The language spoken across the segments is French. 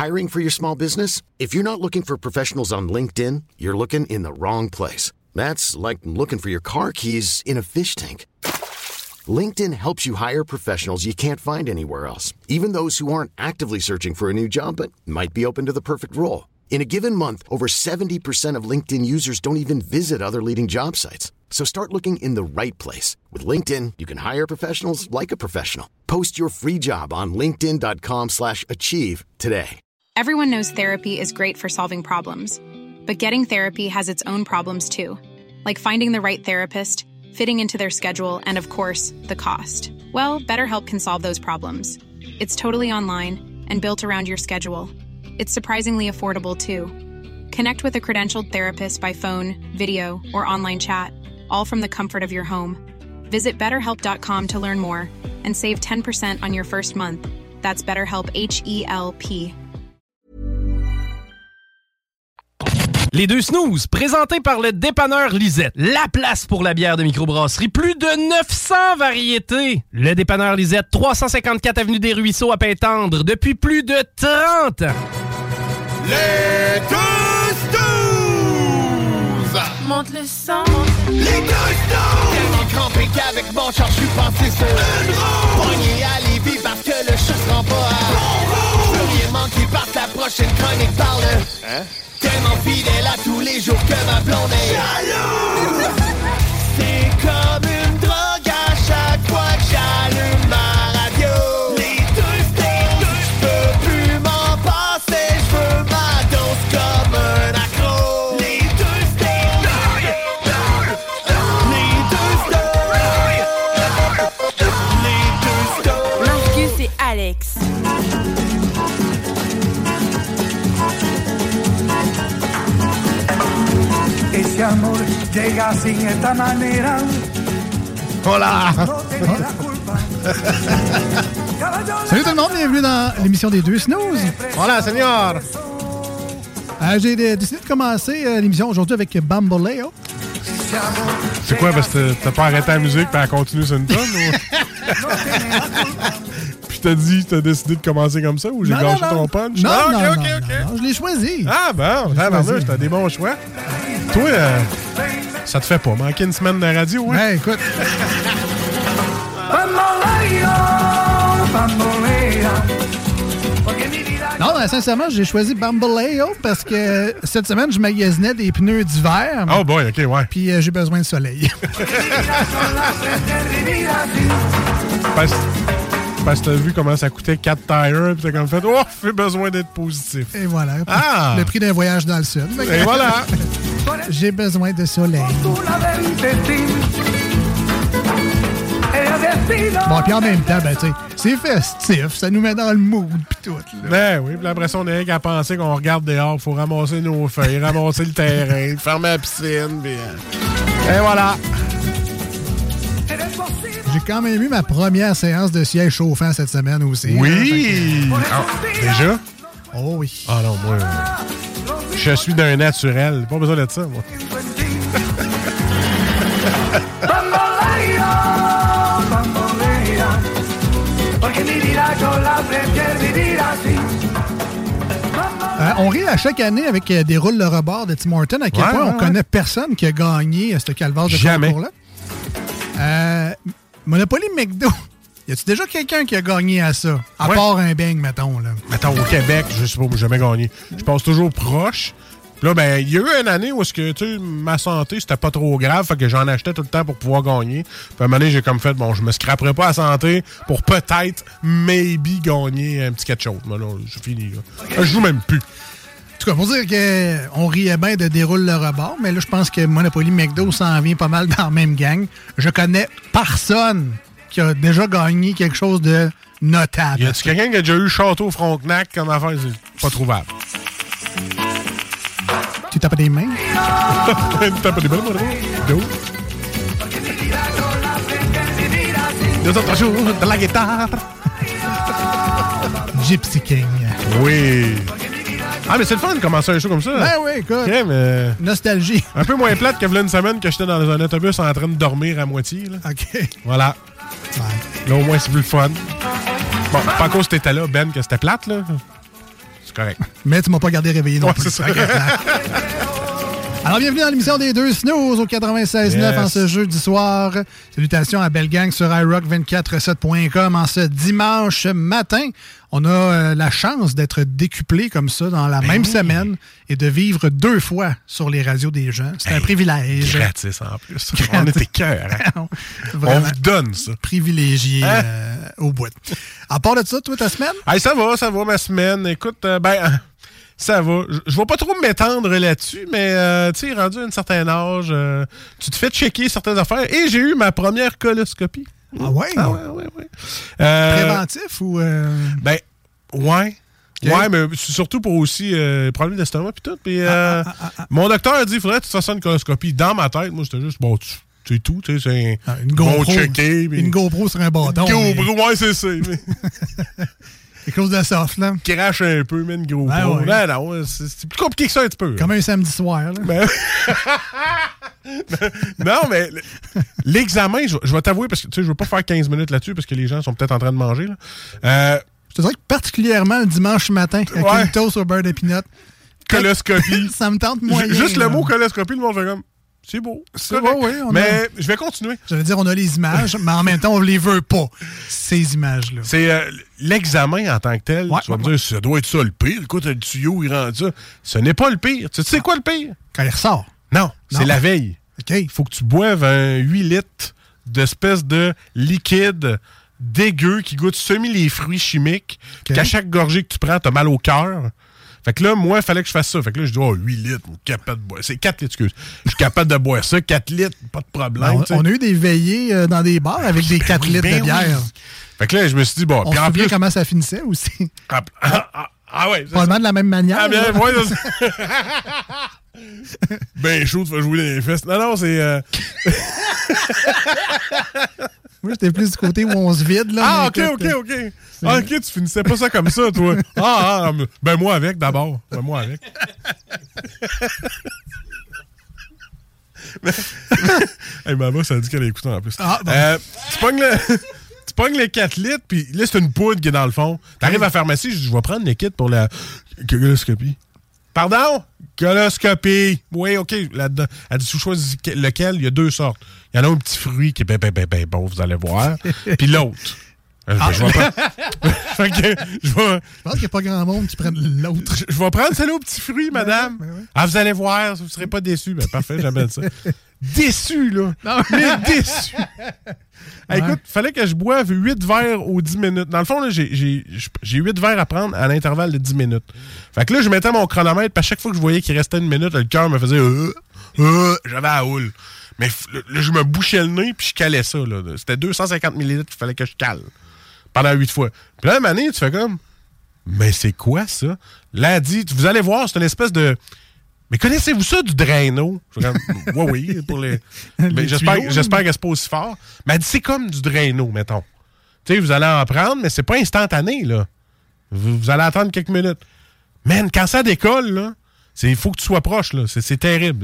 Hiring for your small business? If you're not looking for professionals on LinkedIn, you're looking in the wrong place. That's like looking for your car keys in a fish tank. LinkedIn helps you hire professionals you can't find anywhere else, even those who aren't actively searching for a new job but might be open to the perfect role. In a given month, over 70% of LinkedIn users don't even visit other leading job sites. So start looking in the right place. With LinkedIn, you can hire professionals like a professional. Post your free job on linkedin.com/achieve today. Everyone knows therapy is great for solving problems. But getting therapy has its own problems too. Like finding the right therapist, fitting into their schedule, and of course, the cost. Well, BetterHelp can solve those problems. It's totally online and built around your schedule. It's surprisingly affordable too. Connect with a credentialed therapist by phone, video, or online chat, all from the comfort of your home. Visit BetterHelp.com to learn more and save 10% on your first month. That's BetterHelp, H-E-L-P. Les deux snooze, présentés par le dépanneur Lisette. La place pour la bière de microbrasserie. Plus de 900 variétés. Le dépanneur Lisette, 354 Avenue des Ruisseaux à Pintendre, depuis plus de 30 ans. Les deux snooze! Monte le sang. Les deux snooze! Tellement crampé qu'avec mon char, je suis passé sur une roue. Pogné à Lévis parce que le chat se rend pas à bon. Je veux rien manquer par la prochaine chronique parle. Hein? Tellement fidèle à tous les jours que ma blonde est jalouse. C'est comme une drogue à chaque fois que j'allume ma radio. Les deux snooze, je peux plus m'en passer, je veux ma dose comme un accro. Les deux snooze, les deux snooze, les deux snooze. Marcus et Alex. Ese amor llega sin esta manera. Hola! Salut tout le monde, bienvenue dans l'émission des deux snooze. Hola, señor! J'ai décidé de commencer l'émission aujourd'hui avec Bamboleo. C'est quoi, parce que t'as pas arrêté la musique puis elle continue sur une tonne? Ou... Puis t'as décidé de commencer comme ça ou j'ai gâché ton punch? Non, ok, non, je l'ai choisi. Ah bon, t'as des bons choix. Toi, ça te fait pas manquer une semaine de radio, hein? Ben, écoute. Non, ben, sincèrement, j'ai choisi Bamboleo parce que cette semaine, je magasinais des pneus d'hiver. Oh boy, OK, ouais. Puis j'ai besoin de soleil. Parce que t'as vu comment ça coûtait 4 tires, puis t'as comme fait, oh, j'ai besoin d'être positif. Et voilà. Ah! Le prix d'un voyage dans le sud. Et voilà! J'ai besoin de soleil. Bon, puis en même temps, ben, tu sais, c'est festif, ça nous met dans le mood, pis tout, là. Ben oui, puis après ça, on est rien qu'à penser qu'on regarde dehors, faut ramasser nos feuilles, ramasser le terrain, fermer la piscine, puis... Et voilà! J'ai quand même eu ma première séance de siège chauffant cette semaine aussi. Oui! Hein, déjà? Oh oui. Ah non, moi... Je suis d'un naturel. Pas besoin de ça, moi. On rit à chaque année avec des roules de rebord de Tim Hortons. À quel point on connaît personne qui a gagné ce calvaire de concours-là. Monopoly McDo. Y a-tu déjà quelqu'un qui a gagné à ça? À part un bang, mettons. Là. Mettons, au Québec, je sais pas, j'ai jamais gagné. Je passe toujours proche. Puis là, ben, il y a eu une année où ma santé, c'était pas trop grave, fait que j'en achetais tout le temps pour pouvoir gagner. Puis à un moment donné, j'ai comme fait, bon, je me scraperai pas la santé pour peut-être, maybe, gagner un petit quelque chose. Mais là, c'est fini. Là. Je joue même plus. En tout cas, pour dire qu'on riait bien de déroule le rebord, mais là, je pense que Monopoly McDo s'en vient pas mal dans la même gang. Je connais personne qui a déjà gagné quelque chose de notable. Y a-tu quelqu'un qui a déjà eu Château Frontenac comme affaire? C'est pas trouvable. Tu tapes des mains? Tu tapes des mains, mon dos. Deux autres jours de la guitare. Gypsy King. Oui. Ah, mais c'est le fun de commencer un show comme ça. Ben oui, écoute. Okay, mais... Nostalgie. Un peu moins plate que v'là une semaine que j'étais dans un autobus en train de dormir à moitié. Là. OK. Voilà. Ouais. Là, au moins, c'est plus le fun. Bon, pas à cause que t'étais là, Ben, que c'était plate, là. c'est correct. Mais tu m'as pas gardé réveillé non plus. C'est ça. Alors, bienvenue dans l'émission des Deux Snooze au 96.9 en ce jeudi soir. Salutations à Belle Gang sur iRock247.com en ce dimanche matin. On a la chance d'être décuplé comme ça dans la même semaine et de vivre 2 fois sur les radios des gens. C'est un privilège. Gratis en plus. On était cœur. Hein? On vous donne ça. Privilégié au bout. À part de ça, toi, ta semaine? Hey, ça va, ma semaine. Écoute, ça va. Je vais pas trop m'étendre là-dessus, mais tu sais, rendu à un certain âge, tu te fais checker certaines affaires. Et j'ai eu ma première coloscopie. Ah ouais? Ah ouais. Préventif ou... Ben, ouais. Okay. Ouais, mais c'est surtout pour aussi problème d'estomac puis tout. Puis mon docteur a dit qu'il faudrait que tu fasses une coloscopie. Dans ma tête, moi, c'était juste, bon, c'est tout, tu sais, c'est une GoPro. Checker, une GoPro sur un bâton. Une GoPro, ouais, c'est ça. Quelque chose de soft, là. Crache un peu, mais une GoPro. Ouais. Ben non, c'est plus compliqué que ça un petit peu. Comme un samedi soir, là. Ben... non, mais l'examen, je vais t'avouer, parce que tu sais, je veux pas faire 15 minutes là-dessus, parce que les gens sont peut-être en train de manger, là. Je te dirais que particulièrement le dimanche matin, avec une toast au beurre de peanut. Coloscopie. Ça me tente moyen. Juste le mot coloscopie, le monde fait comme... C'est beau. C'est beau, oui. Mais je vais continuer. J'allais dire, on a les images, mais en même temps, on les veut pas, ces images-là. C'est l'examen en tant que tel. Tu vas me dire, ça doit être ça le pire. Écoute, le tuyau, il rend ça. Ce n'est pas le pire. Tu sais quoi le pire? Quand il ressort. Non, c'est la veille. OK. Il faut que tu boives 8 litres d'espèce de liquide dégueu qui goûte semi les fruits chimiques. Okay. Qu'à chaque gorgée que tu prends, t'as mal au cœur. Fait que là, moi, il fallait que je fasse ça. Fait que là, je dis, 8 litres, je suis capable de boire. C'est 4 litres, excuse. Je suis capable de boire ça. 4 litres, pas de problème. On a eu des veillées dans des bars avec des 4 litres de bière. Oui. Fait que là, je me suis dit, bon. On se souvient comment ça finissait aussi. Ah ouais. Probablement de la même manière. Ah bien, ouais. Ben chaud, tu vas jouer dans les fesses. Non, c'est... Moi, j'étais plus du côté où on se vide, là. Ah, OK. Ah, OK, tu finissais pas ça comme ça, toi. Ben moi avec, d'abord. Ben moi avec. Hey, maman, ça a dit qu'elle a écouté en plus. Ah, bon. Tu pognes les 4 litres, puis là, c'est une poudre qui est dans le fond. T'arrives à la pharmacie, je vais prendre les kits pour la coloscopie. Pardon? Coloscopie. Oui, OK. Là-dedans. Elle dit, choisis lequel? Il y a 2 sortes. Il y en a un petit fruit qui est ben bon, vous allez voir. Puis l'autre. Je vais prendre... je pense qu'il n'y a pas grand monde qui prenne l'autre. Je vais prendre celle-là au petit fruit, madame. Ouais. Ah, vous allez voir, vous ne serez pas déçus. Ben, parfait, j'appelle ça. Déçu, là. Non. Mais déçu. Écoute, il fallait que je boive 8 verres aux 10 minutes. Dans le fond, là, j'ai 8 verres à prendre à l'intervalle de 10 minutes. Fait que là, je mettais mon chronomètre, puis à chaque fois que je voyais qu'il restait une minute, le cœur me faisait j'avais la houle. Mais là, je me bouchais le nez, puis je calais ça. Là. C'était 250 ml qu'il fallait que je cale pendant 8 fois. Puis là, Mané, tu fais comme, mais c'est quoi ça? Là, elle dit, vous allez voir, c'est une espèce de... Mais connaissez-vous ça du Drano? Oui, pour les... Mais j'espère que c'est pas aussi fort. Mais elle dit, c'est comme du Drano, mettons. Tu sais, vous allez en prendre, mais c'est pas instantané, là. Vous allez attendre quelques minutes. Man, quand ça décolle, là, il faut que tu sois proche, là. C'est terrible.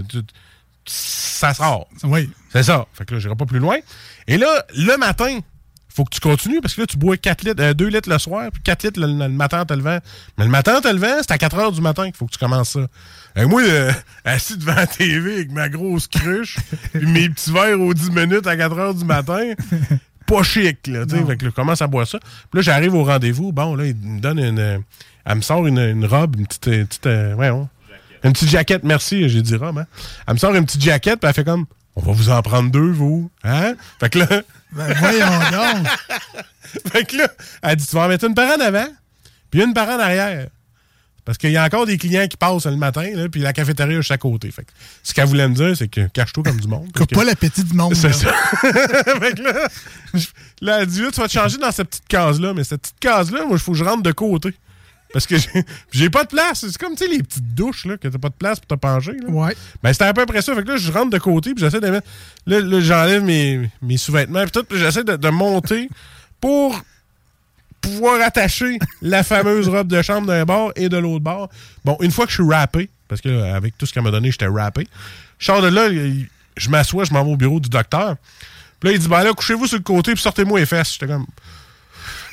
Ça sort. Oui. C'est ça. Fait que là, j'irai pas plus loin. Et là, le matin, faut que tu continues parce que là, tu bois 2 litres le soir, puis 4 litres le matin en te levant. Mais le matin en te levant, c'est à 4 heures du matin qu'il faut que tu commences ça. Et moi, assis devant la TV avec ma grosse cruche, puis mes petits verres aux 10 minutes à 4 heures du matin, pas chic, là. Fait que là, je commence à boire ça. Puis là, j'arrive au rendez-vous. Bon, là, il me donne elle me sort une robe, une petite une petite jaquette, merci, j'ai dit robe, hein. Elle me sort une petite jaquette, puis elle fait comme, on va vous en prendre 2, vous. Hein? Fait que là... Ben voyons donc! Fait que là, elle dit, tu vas en mettre une par en avant, puis une par en arrière. Parce qu'il y a encore des clients qui passent le matin, là, puis la cafétéria est à chaque côté. Fait que ce qu'elle voulait me dire, c'est que cache-toi comme du monde. Coupe pas l'appétit du monde. C'est ça. Fait que là, elle dit, là, tu vas te changer dans cette petite case-là, mais cette petite case-là, moi, il faut que je rentre de côté. Parce que j'ai pas de place. C'est comme, tu sais, les petites douches, là, que t'as pas de place pour te pencher. Là. Ouais. Ben, c'était à peu près ça. Fait que là, je rentre de côté, puis j'essaie de mettre... Là, j'enlève mes sous-vêtements, puis tout, puis j'essaie de monter pour pouvoir attacher la fameuse robe de chambre d'un bord et de l'autre bord. Bon, une fois que je suis rappé, parce que là, avec tout ce qu'elle m'a donné, j'étais rappé, je sors de là, je m'assois, je m'en vais au bureau du docteur. Puis là, il dit, ben là, couchez-vous sur le côté, puis sortez-moi les fesses. J'étais comme...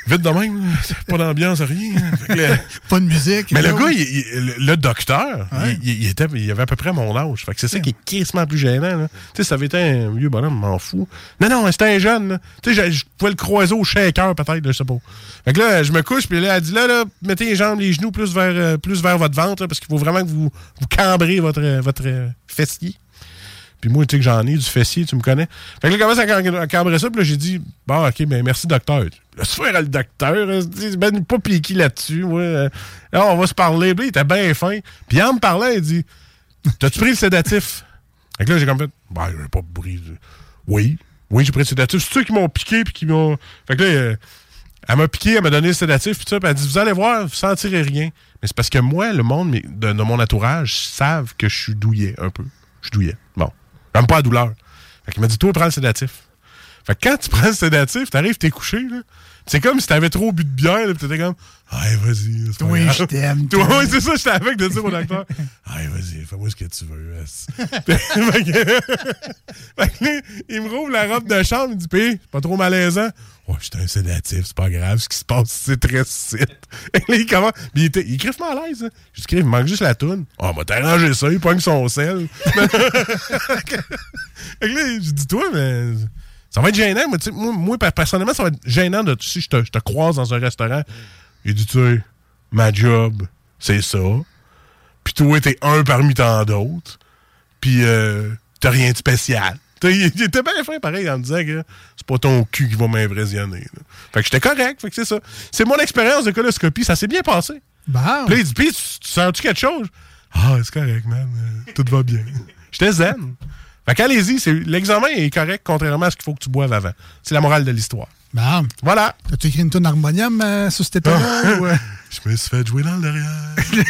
Vite de même, pas d'ambiance, rien. Pas de musique. Mais le gars, le docteur, il avait à peu près mon âge. Fait que c'est ça qui est quasiment plus gênant. Là. Tu sais, ça avait été un vieux bonhomme, m'en fous. Non, c'était un jeune. Tu sais, je pouvais le croiser au shaker, peut-être, je sais pas. Fait que là, je me couche, puis là, elle dit là, mettez les jambes, les genoux plus vers votre ventre, là, parce qu'il faut vraiment que vous cambrez votre fessier. Puis moi, tu sais que j'en ai du fessier, tu me connais. Fait que là, il commence à cambrer ça, puis là, j'ai dit, bon, OK, ben merci, docteur. Laisse faire le docteur, ben pas piqué là-dessus, moi. Là, on va se parler. Puis il était bien fin. Puis en me parlant, il dit, t'as-tu pris le sédatif? Fait que là, j'ai comme fait, ben, j'ai pas pris. Oui, j'ai pris le sédatif. C'est ceux qui m'ont piqué, puis qui m'ont. Fait que là, elle m'a piqué, elle m'a donné le sédatif, puis ça, puis elle dit, vous allez voir, vous sentirez rien. Mais c'est parce que moi, le monde de mon entourage savent que je suis douillet un peu. Je suis douillet. Bon. J'aime pas la douleur. Fait qu'il m'a dit, toi, prends le sédatif. Fait que quand tu prends le sédatif, t'arrives, t'es couché, là. C'est comme si t'avais trop bu de bière, là, pis t'étais comme, allez, vas-y. Oui, je t'aime. Toi, oui, c'est ça, j'étais avec de dire au docteur. Allez, vas-y, fais-moi ce que tu veux. Fait que là, il me rouvre la robe de chambre, il dit, pis, c'est pas trop malaisant. Oh, j'étais un sédatif, c'est pas grave, ce qui se passe, c'est très site. Et là, il commence. Il crève mal à l'aise, hein. Je dis, il me manque juste la toune. Oh, m'a t'arrangé ça, il pogne son sel. Fait que là, je dis, toi, mais. Ça va être gênant. Moi, personnellement, ça va être gênant de si je te croise dans un restaurant. Il dit, tu sais, ma job, c'est ça. Puis toi, t'es un parmi tant d'autres. Puis t'as rien de spécial. Il était bien fin, pareil, en me disant que c'est pas ton cul qui va m'impressionner. Là. Fait que j'étais correct. Fait que c'est ça. C'est mon expérience de coloscopie. Ça s'est bien passé. Bon. Puis là, il dit, puis tu sens-tu quelque chose? Ah, c'est correct, man. Tout va bien. J'étais zen. Fait qu'allez-y, l'examen est correct, contrairement à ce qu'il faut que tu boives avant. C'est la morale de l'histoire. Bon. Voilà. T'as-tu écrit une toune harmonium sur cet état-là? Ou... Je me suis fait jouer dans le derrière.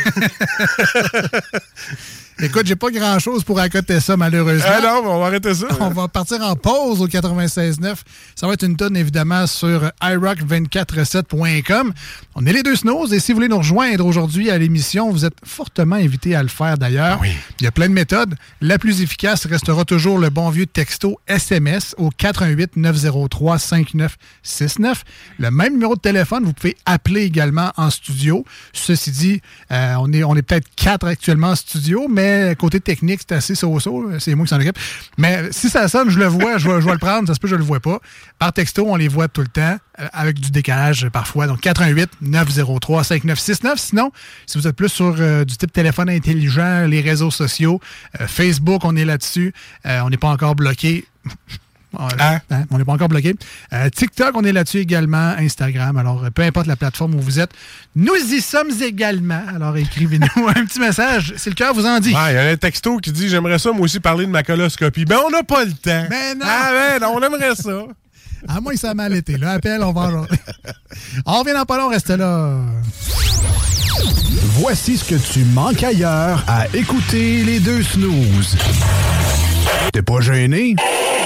Écoute, j'ai pas grand-chose pour accoter ça, malheureusement. Ah non, on va arrêter ça. On va partir en pause au 96.9. Ça va être une tonne, évidemment, sur iRock247.com. On est les deux Snooze, et si vous voulez nous rejoindre aujourd'hui à l'émission, vous êtes fortement invités à le faire, d'ailleurs. Oui. Il y a plein de méthodes. La plus efficace restera toujours le bon vieux texto SMS au 418-903-5969. Le même numéro de téléphone, vous pouvez appeler également en studio. Ceci dit, on est peut-être 4 actuellement en studio, mais côté technique, c'est assez so-so. C'est moi qui s'en occupe. Mais si ça sonne, je le vois, je vais le prendre. Ça se peut, je le vois pas. Par texto, on les voit tout le temps, avec du décalage parfois. Donc, 418-903-5969. Sinon, si vous êtes plus sur du type téléphone intelligent, les réseaux sociaux, Facebook, on est là-dessus. On n'est pas encore bloqué. On n'est pas encore bloqué. TikTok, on est là-dessus également. Instagram. Alors, peu importe la plateforme où vous êtes, nous y sommes également. Alors, écrivez-nous un petit message. Si le cœur vous en dit. Il y a un texto qui dit « J'aimerais ça, moi aussi, parler de ma coloscopie. » Ben, on n'a pas le temps. Ben non. Ah ben non, on aimerait ça. À moins que ça a mal été. Là, appel, on va en... On revient dans pas long, reste là. Voici ce que tu manques ailleurs à écouter les deux snooze. T'es pas gêné?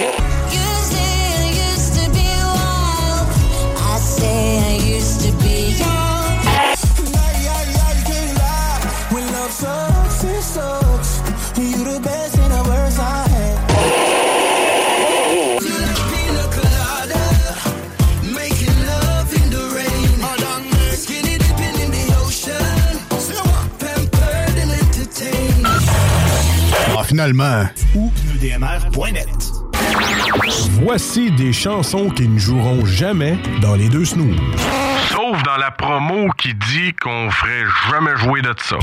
Finalement, ou pneudmr.net. Voici des chansons qui ne joueront jamais dans les deux snooze. Sauf dans la promo qui dit qu'on ferait jamais jouer de ça.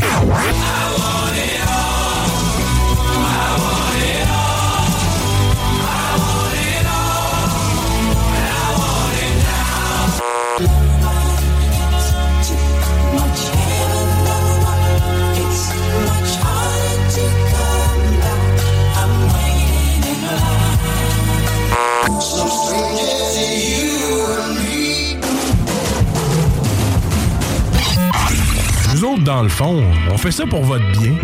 Nous autres, dans le fond, on fait ça pour votre bien.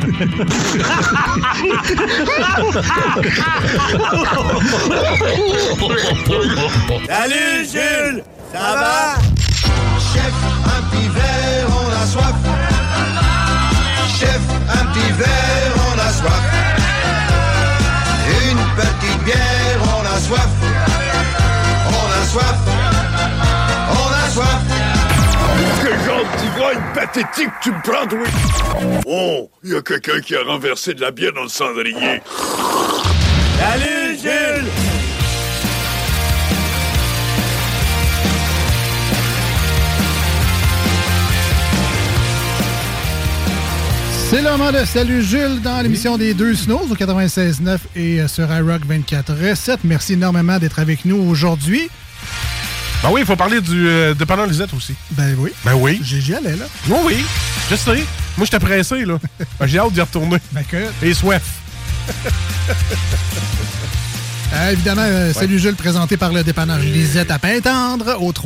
Salut Jules, ça va? Chef, un petit verre, on a soif. Chef, un petit verre, on a soif. Une petite bière, on a soif. On a soif. On a soif. campagne pathétique tu me prends, toi? Oh, il y a quelqu'un qui a renversé de la bière dans le cendrier. Salut, Jules! C'est le moment de Salut Jules dans l'émission des Deux Snooze au 96.9 et sur iRock 24.7. Merci énormément d'être avec nous aujourd'hui. Ben oui, il faut parler du dépanneur Lisette aussi. Ben oui. Ben oui. J'y allais, là. Oui, je sais. Moi, j'étais pressé, là. Ben, j'ai hâte d'y retourner. Ben que... Et soif. Évidemment, Salut Jules, présenté par le dépanneur Lisette à Pintendre, au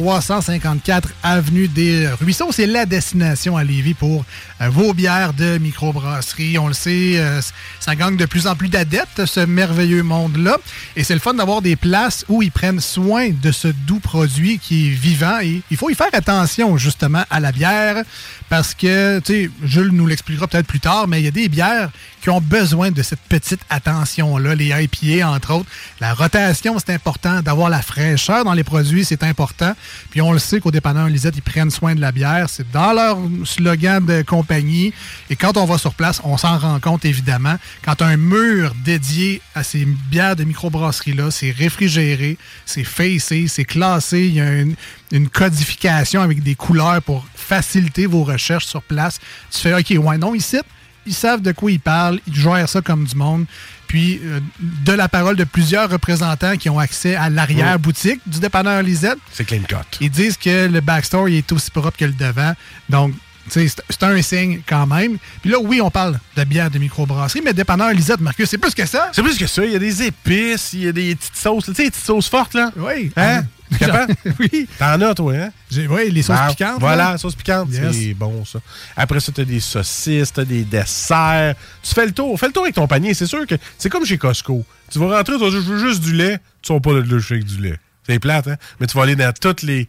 354 Avenue des Ruisseaux. C'est la destination à Lévis pour vos bières de microbrasserie. On le sait, ça gagne de plus en plus d'adeptes, ce merveilleux monde-là. Et c'est le fun d'avoir des places où ils prennent soin de ce doux produit qui est vivant. Et il faut y faire attention, justement, à la bière, parce que, tu sais, Jules nous l'expliquera peut-être plus tard, mais il y a des bières qui ont besoin de cette petite attention-là, les IPA, entre autres. La rotation, c'est important. D'avoir la fraîcheur dans les produits, c'est important. Puis on le sait qu'au dépanneur Lisette, ils prennent soin de la bière. C'est dans leur slogan de compagnie. Et quand on va sur place, on s'en rend compte, évidemment. Quand un mur dédié à ces bières de microbrasserie-là, c'est réfrigéré, c'est facé, c'est classé. Il y a une codification avec des couleurs pour faciliter vos recherches sur place. Tu fais, OK, ouais, non, ici, ils savent de quoi ils parlent. Ils gèrent ça comme du monde. Puis, de la parole de plusieurs représentants qui ont accès à l'arrière-boutique du dépanneur Lisette. C'est clean cut. Ils disent que le backstore il est aussi propre que le devant. Donc, c'est un signe quand même. Puis là, oui, on parle de bière de microbrasserie, mais dépanneur Lisette, Marcus, c'est plus que ça. C'est plus que ça. Il y a des épices, il y a des petites sauces. Tu sais, les petites sauces fortes, là? Oui. Hein? Capable? Oui. T'en as, toi, hein? Oui, les sauces piquantes. Voilà, sauces piquantes, yes. C'est bon, ça. Après ça, t'as des saucisses, t'as des desserts. Tu fais le tour. Fais le tour avec ton panier. C'est sûr que c'est comme chez Costco. Tu vas rentrer, tu vas dire, je veux juste du lait. Tu ne vas pas le avec du lait. C'est plate, hein? Mais tu vas aller dans toutes les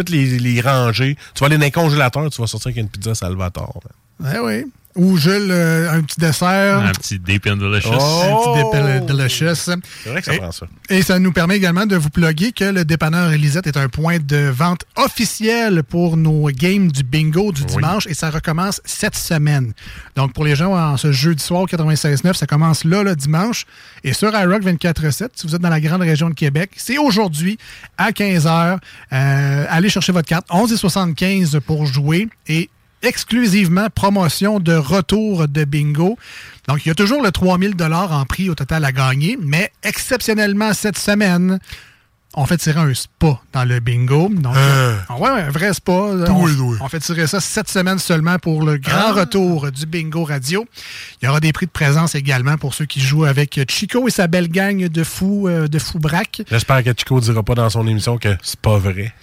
rangées. Tu vas aller dans les congélateurs, tu vas sortir avec une pizza Salvatore. Ben oui. Ou Jules, un petit dessert. Un petit Deep and Delicious. Un petit Deep and Delicious. C'est vrai que ça prend ça. Et ça nous permet également de vous plugger que le dépanneur Lisette est un point de vente officiel pour nos games du bingo du dimanche et ça recommence cette semaine. Donc, pour les gens en ce jeudi soir 96.9, ça commence là, dimanche. Et sur iRock 24.7, si vous êtes dans la grande région de Québec, c'est aujourd'hui à 15h. Allez chercher votre carte. 11,75 pour jouer et exclusivement promotion de retour de bingo. Donc, il y a toujours le 3 000 $ en prix au total à gagner, mais exceptionnellement cette semaine, on fait tirer un spa dans le bingo. Donc, un vrai spa. On fait tirer ça cette semaine seulement pour le grand retour du bingo radio. Il y aura des prix de présence également pour ceux qui jouent avec Chico et sa belle gang de fous braques. J'espère que Chico ne dira pas dans son émission que c'est pas vrai.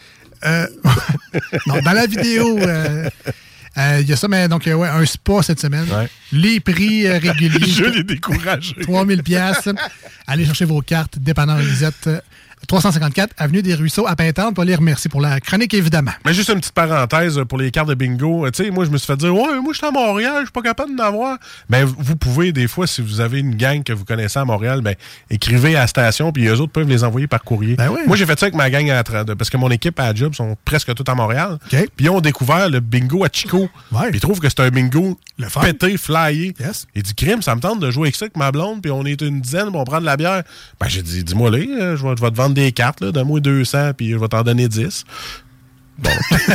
Non, dans la vidéo... il y a ça, mais donc, un spa cette semaine. Ouais. Les prix réguliers. Je l'ai découragé. 3 000 $. Allez chercher vos cartes. Dépanneur Lisette, 354 Avenue des Ruisseaux à Pintendre. Pour les remercier pour la chronique, évidemment. Mais juste une petite parenthèse pour les cartes de bingo. Tu sais, moi, je me suis fait dire, ouais, moi, je suis à Montréal, je suis pas capable d'en avoir. Ben, vous pouvez, des fois, si vous avez une gang que vous connaissez à Montréal, ben, écrivez à la station, puis eux autres peuvent les envoyer par courrier. Ben oui. Moi, j'ai fait ça avec ma gang parce que mon équipe à Job sont presque toutes à Montréal. Okay. Puis ils ont découvert le bingo à Chico. Ouais. Puis ils trouvent que c'est un bingo pété, flyé. Yes. Il dit, crime, ça me tente de jouer avec ça avec ma blonde, puis on est une dizaine, on prend de la bière. Ben, j'ai dit, dis-moi là, je vais te vendre des cartes, là, donne-moi 200, puis je vais t'en donner 10. Bon.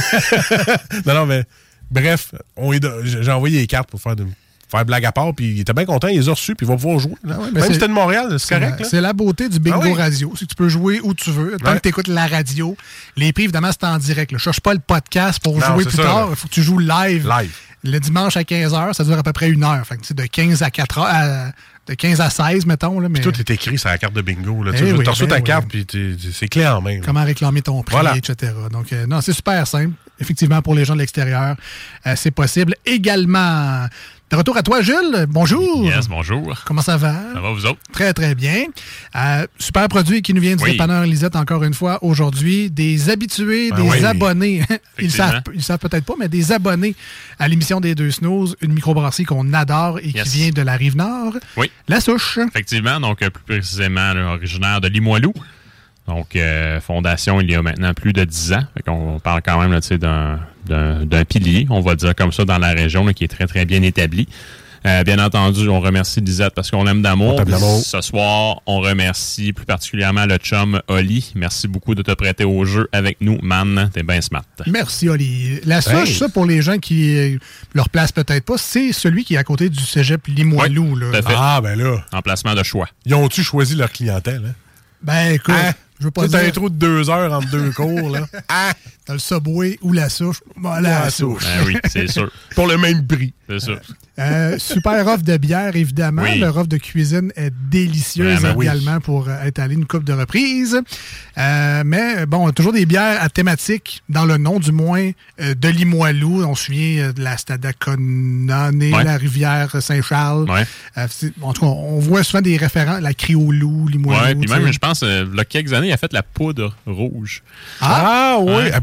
non, mais bref, j'ai envoyé les cartes pour faire blague à part, puis il était bien content, il les a reçus, puis il va pouvoir jouer. Ah ouais, même si c'était de Montréal, c'est correct. C'est la beauté du bingo radio. C'est que tu peux jouer où tu veux. Tant que tu écoutes la radio. Les prix, évidemment, c'est en direct. Je ne cherche pas le podcast pour jouer plus tard. Il faut que tu joues live. Le dimanche à 15h, ça dure à peu près 1 heure. Fait que c'est de 15 à 4 heures. De 15 à 16, mettons. Là, mais... Tout est écrit sur la carte de bingo. Tu reçois ta carte, puis c'est clé en main. Comment réclamer ton prix, etc. Donc, non, c'est super simple. Effectivement, pour les gens de l'extérieur, c'est possible. Également, de retour à toi, Jules. Bonjour. Yes, bonjour. Comment ça va? Ça va, vous autres? Très, très bien. Super produit qui nous vient du dépanneur Lisette, encore une fois, aujourd'hui. Des habitués, des abonnés. Ils savent peut-être pas, mais des abonnés à l'émission des Deux Snooze, une microbrasserie qu'on adore et qui vient de la Rive-Nord. Oui. La Souche. Effectivement, donc plus précisément, originaire de Limoilou. Donc, fondation il y a maintenant plus de 10 ans. Fait qu'on parle quand même là, d'un pilier, on va dire comme ça, dans la région, là, qui est très, très bien établi. Bien entendu, on remercie Lisette parce qu'on l'aime d'amour. Ce soir, on remercie plus particulièrement le chum Oli. Merci beaucoup de te prêter au jeu avec nous, man. T'es bien smart. Merci, Oli. La souche, ça, pour les gens qui leur placent peut-être pas, c'est celui qui est à côté du cégep Limoilou. Oui, là. tout à fait. Ah, ben là. Emplacement de choix. Ils ont-tu choisi leur clientèle? Hein? Ben, écoute, je veux pas dire... T'as un trou de 2 heures entre 2 cours, là. T'as le Subway ou la souche. Bon, la souche. Ben oui, c'est sûr. Pour le même prix. C'est sûr. Super offre de bière, évidemment. Oui. Leur offre de cuisine est délicieuse également pour être allé une couple de reprises. Mais bon, toujours des bières à thématique, dans le nom du moins, de Limoilou. On se souvient de la Stadaconane, la rivière Saint-Charles. Ouais. En tout cas, on voit souvent des référents, la Criolou, Limoilou. Oui, puis même, je pense, il y a quelques années, il a fait la poudre rouge. Ah oui! Ouais.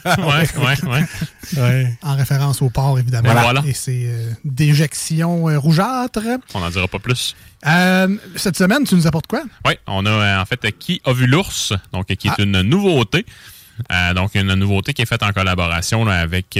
Ouais. En référence au port, évidemment. Voilà. Et c'est déjection rougeâtre. On n'en dira pas plus. Cette semaine, tu nous apportes quoi? Oui, on a en fait Qui a vu l'ours, donc qui est une nouveauté. Donc une nouveauté qui est faite en collaboration là, avec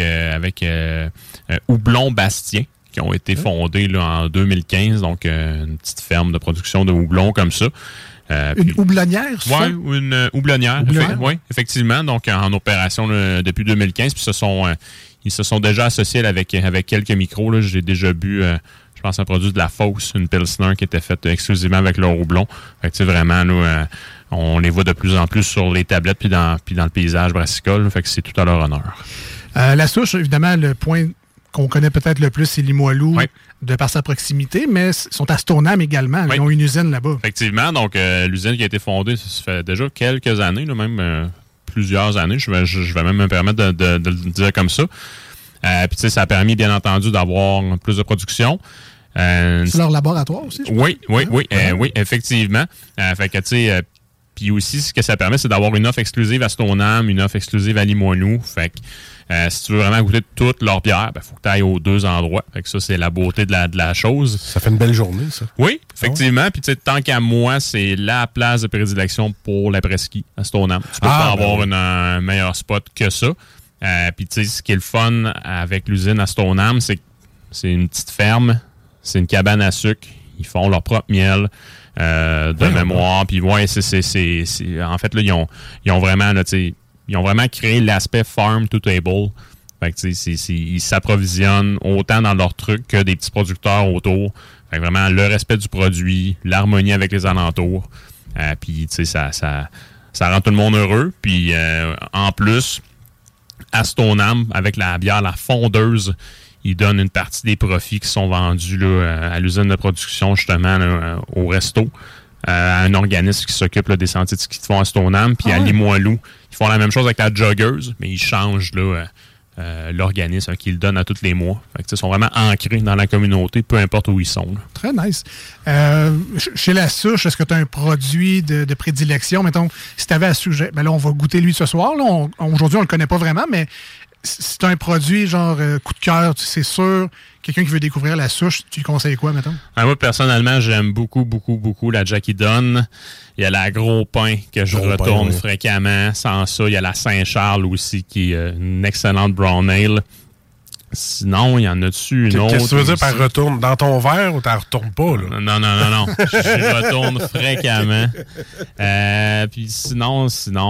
Houblon Bastien, qui ont été fondés là, en 2015, donc une petite ferme de production de houblon comme ça. Une houblonnière, ça? Oui, une houblonnière. Oui, effectivement. Donc, en opération là, depuis 2015. Puis, ils se sont déjà associés avec quelques micros. Là. J'ai déjà bu, je pense, un produit de la Fosse, une Pilsner qui était faite exclusivement avec leur houblon. Fait que, vraiment, là, on les voit de plus en plus sur les tablettes puis dans le paysage brassicole. Fait que c'est tout à leur honneur. La souche, évidemment, le point qu'on connaît peut-être le plus, c'est Limoilou, de par sa proximité, mais ils sont à Stoneham également. Ils ont une usine là-bas. Effectivement. Donc, l'usine qui a été fondée, ça fait déjà quelques années, là, même plusieurs années. Je vais même me permettre de le dire comme ça. Puis, tu sais, ça a permis, bien entendu, d'avoir plus de production. C'est leur laboratoire aussi, je pense. Oui, effectivement. Fait que, tu sais... Puis aussi, ce que ça permet, c'est d'avoir une offre exclusive à Stoneham, une offre exclusive à Limoilou. Fait que si tu veux vraiment goûter toute leur bière, il faut que tu ailles aux 2 endroits. Fait que ça, c'est la beauté de la chose. Ça fait une belle journée, ça. Oui, effectivement. Puis tu sais, tant qu'à moi, c'est la place de prédilection pour l'après-ski à Stoneham. Tu peux pas avoir un meilleur spot que ça. Puis tu sais, ce qui est le fun avec l'usine à Stoneham, c'est que c'est une petite ferme, c'est une cabane à sucre. Ils font leur propre miel. De mémoire. Puis ouais, c'est en fait là, ils ont vraiment là, ils ont vraiment créé l'aspect farm to table. Fait que ils s'approvisionnent autant dans leurs trucs que des petits producteurs autour. Fait que vraiment le respect du produit, l'harmonie avec les alentours. Puis ça rend tout le monde heureux. Puis en plus, à Stoneham, avec la bière, la fondeuse, ils donnent une partie des profits qui sont vendus là, à l'usine de production, justement, là, au resto, à un organisme qui s'occupe là, des sentiers de ski de fond à Stoneham. Puis à Limoilou, ils font la même chose avec la joggeuse, mais ils changent là, l'organisme qu'ils le donnent à tous les mois. Fait que, ils sont vraiment ancrés dans la communauté, peu importe où ils sont. Là. Très nice. Chez la souche, est-ce que tu as un produit de prédilection? Mettons, si tu avais à sujet, ben là, on va goûter lui ce soir. Là. Aujourd'hui, on le connaît pas vraiment, mais c'est un produit genre coup de cœur, c'est sûr. Quelqu'un qui veut découvrir la souche, tu lui conseilles quoi, mettons? Moi, personnellement, j'aime beaucoup la Jackie Dunn. Il y a la Gros Pain que je retourne fréquemment. Sans ça, il y a la Saint-Charles aussi, qui est une excellente brown ale. Sinon, il y en a dessus une autre. Qu'est-ce que tu veux dire par retourne? Dans ton verre ou t'en retournes pas, là? Non. Je retourne fréquemment. Puis sinon,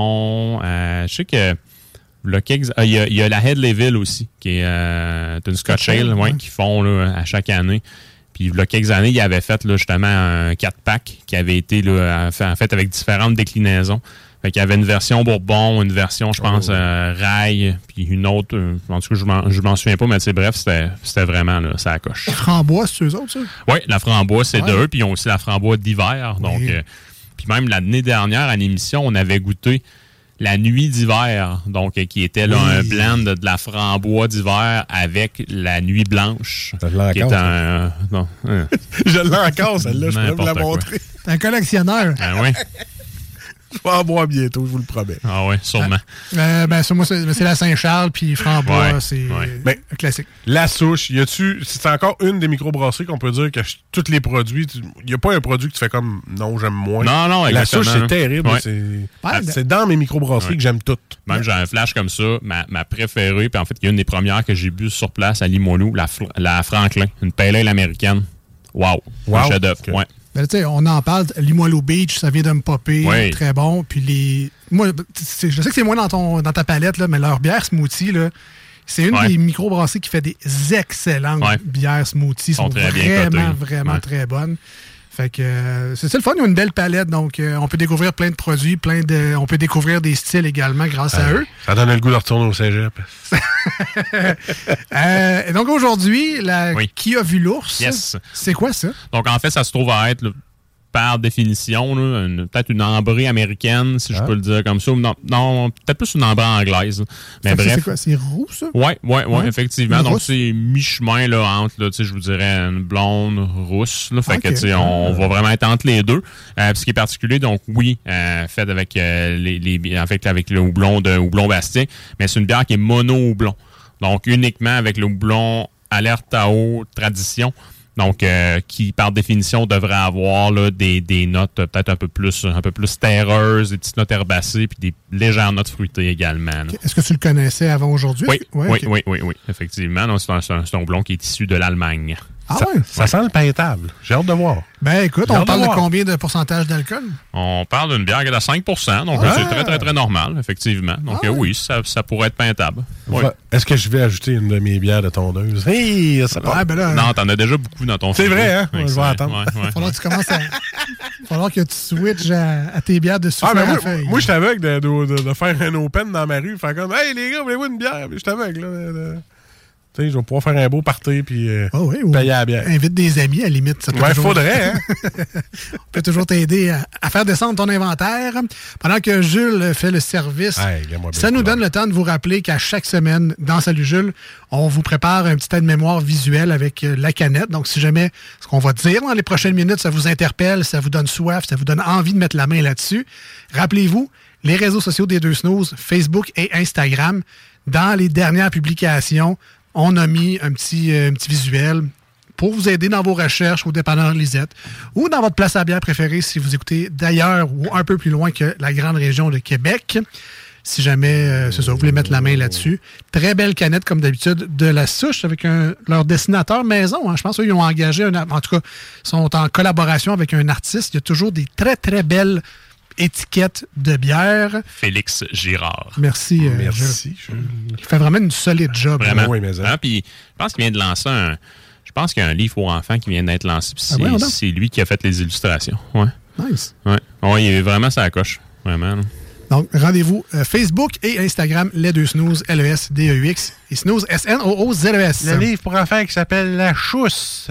je sais que il y a la Headleyville aussi, qui est une Scotch Ale qu'ils font là, à chaque année. Puis il y a quelques années, ils avaient fait là, justement un 4-pack qui avait été là, en fait avec différentes déclinaisons. Fait qu'il y avait une version Bourbon, une version, je pense, Rail, puis une autre, en tout cas, je m'en souviens pas, mais bref, c'était vraiment là, ça coche. La framboise, c'est eux autres, ça? Oui, la framboise, c'est d'eux, puis ils ont aussi la framboise d'hiver. Oui. Donc, puis même l'année dernière, à l'émission, on avait goûté la nuit d'hiver, donc qui était là, un blend de la framboise d'hiver avec la nuit blanche. Je l'ai encore. Je l'ai encore, celle-là, je peux vous la montrer. T'es un collectionneur. Ben oui. Je vais en boire bientôt, je vous le promets. Ah oui, sûrement. Moi, c'est la Saint-Charles, puis Frambois, c'est un classique. La souche, c'est encore une des microbrasseries qu'on peut dire que tous les produits, il n'y a pas un produit que tu fais comme non, j'aime moins. Non, exactement. La souche, c'est terrible. Ouais. C'est dans mes microbrasseries que j'aime toutes. Même j'ai un flash comme ça, ma préférée, puis en fait, il y a une des premières que j'ai bu sur place à Limoilou, la Franklin, une pale ale américaine. Wow. Un chef-d'œuvre. Okay. Ben, on en parle, Limoilou Beach, ça vient de me popper, très bon. Puis moi, je sais que c'est moins dans ta palette, là, mais leur bière smoothie, là, c'est une des microbrasseries qui fait des excellentes bières smoothies. Ils sont vraiment très bonnes. Fait que c'est ça le fun, ils ont une belle palette, donc on peut découvrir plein de produits, on peut découvrir des styles également grâce à eux. Ça donne le goût de retourner au cégep. Et donc aujourd'hui, la Qui a vu l'ours, c'est quoi ça? Donc en fait, ça se trouve à être par définition, peut-être une ambrée américaine, si je peux le dire comme ça. Non, peut-être plus une ambrée anglaise. Mais bref. C'est quoi? C'est roux, ça? Oui, effectivement. Donc, c'est mi-chemin là, entre, je vous dirais, une blonde rousse. Là, fait que, on va vraiment être entre les deux. Ce qui est particulier, donc, fait avec avec le houblon Bastien, mais c'est une bière qui est mono-houblon. Donc, uniquement avec le houblon Alertao Tradition. Donc, qui, par définition, devrait avoir là, des notes peut-être un peu plus terreuses, des petites notes herbacées, puis des légères notes fruitées également. Là. Est-ce que tu le connaissais avant aujourd'hui? Oui, effectivement. Donc, c'est un houblon qui est issu de l'Allemagne. Ça sent le peintable. J'ai hâte de voir. Ben écoute, on parle de combien de pourcentage d'alcool? On parle d'une bière qui est à 5 %, donc c'est très, très, très normal, effectivement. Donc oui, ça pourrait être peintable. Oui. Est-ce que je vais ajouter une de mes bières de tondeuse? Non, t'en as déjà beaucoup dans ton C'est vrai, hein? Je vais attendre. Il va falloir que tu commences à... Il va falloir que tu switches à tes bières de souffle à la feuille. Moi, je suis aveugle de faire un open dans ma rue, faire comme « Hey, les gars, voulez-vous une bière? » Je suis aveugle, là. Je vais pouvoir faire un beau party puis payer à la bière. Invite des amis, à la limite. Il faudrait, hein? On peut toujours t'aider à faire descendre ton inventaire. Pendant que Jules fait le service, ça nous donne le temps de vous rappeler qu'à chaque semaine, dans Salut Jules, on vous prépare un petit aide-mémoire visuel avec la canette. Donc, si jamais ce qu'on va dire dans les prochaines minutes, ça vous interpelle, ça vous donne soif, ça vous donne envie de mettre la main là-dessus, rappelez-vous, les réseaux sociaux des Deux Snooze, Facebook et Instagram, dans les dernières publications, on a mis un petit visuel pour vous aider dans vos recherches au dépanneur Lisette ou dans votre place à bière préférée si vous écoutez d'ailleurs ou un peu plus loin que la grande région de Québec. Si jamais, c'est ça, vous voulez mettre la main là-dessus. Très belle canette, comme d'habitude, de la souche avec leur dessinateur maison. Hein. Je pense qu'ils ont engagé, en tout cas, sont en collaboration avec un artiste. Il y a toujours des très, très belles étiquette de bière. Félix Girard. Merci. Il fait vraiment une solide job. Vraiment. Oui, mais puis je pense qu'il vient de lancer je pense qu'il y a un livre pour enfants qui vient d'être lancé. C'est lui qui a fait les illustrations. Ouais. Nice. Ouais, il est vraiment sur la coche. Vraiment. Là. Donc, rendez-vous Facebook et Instagram, les Deux Snooze, LESDEUX, et Snooze, SNOOZES. Le livre pour enfants qui s'appelle La Chousse.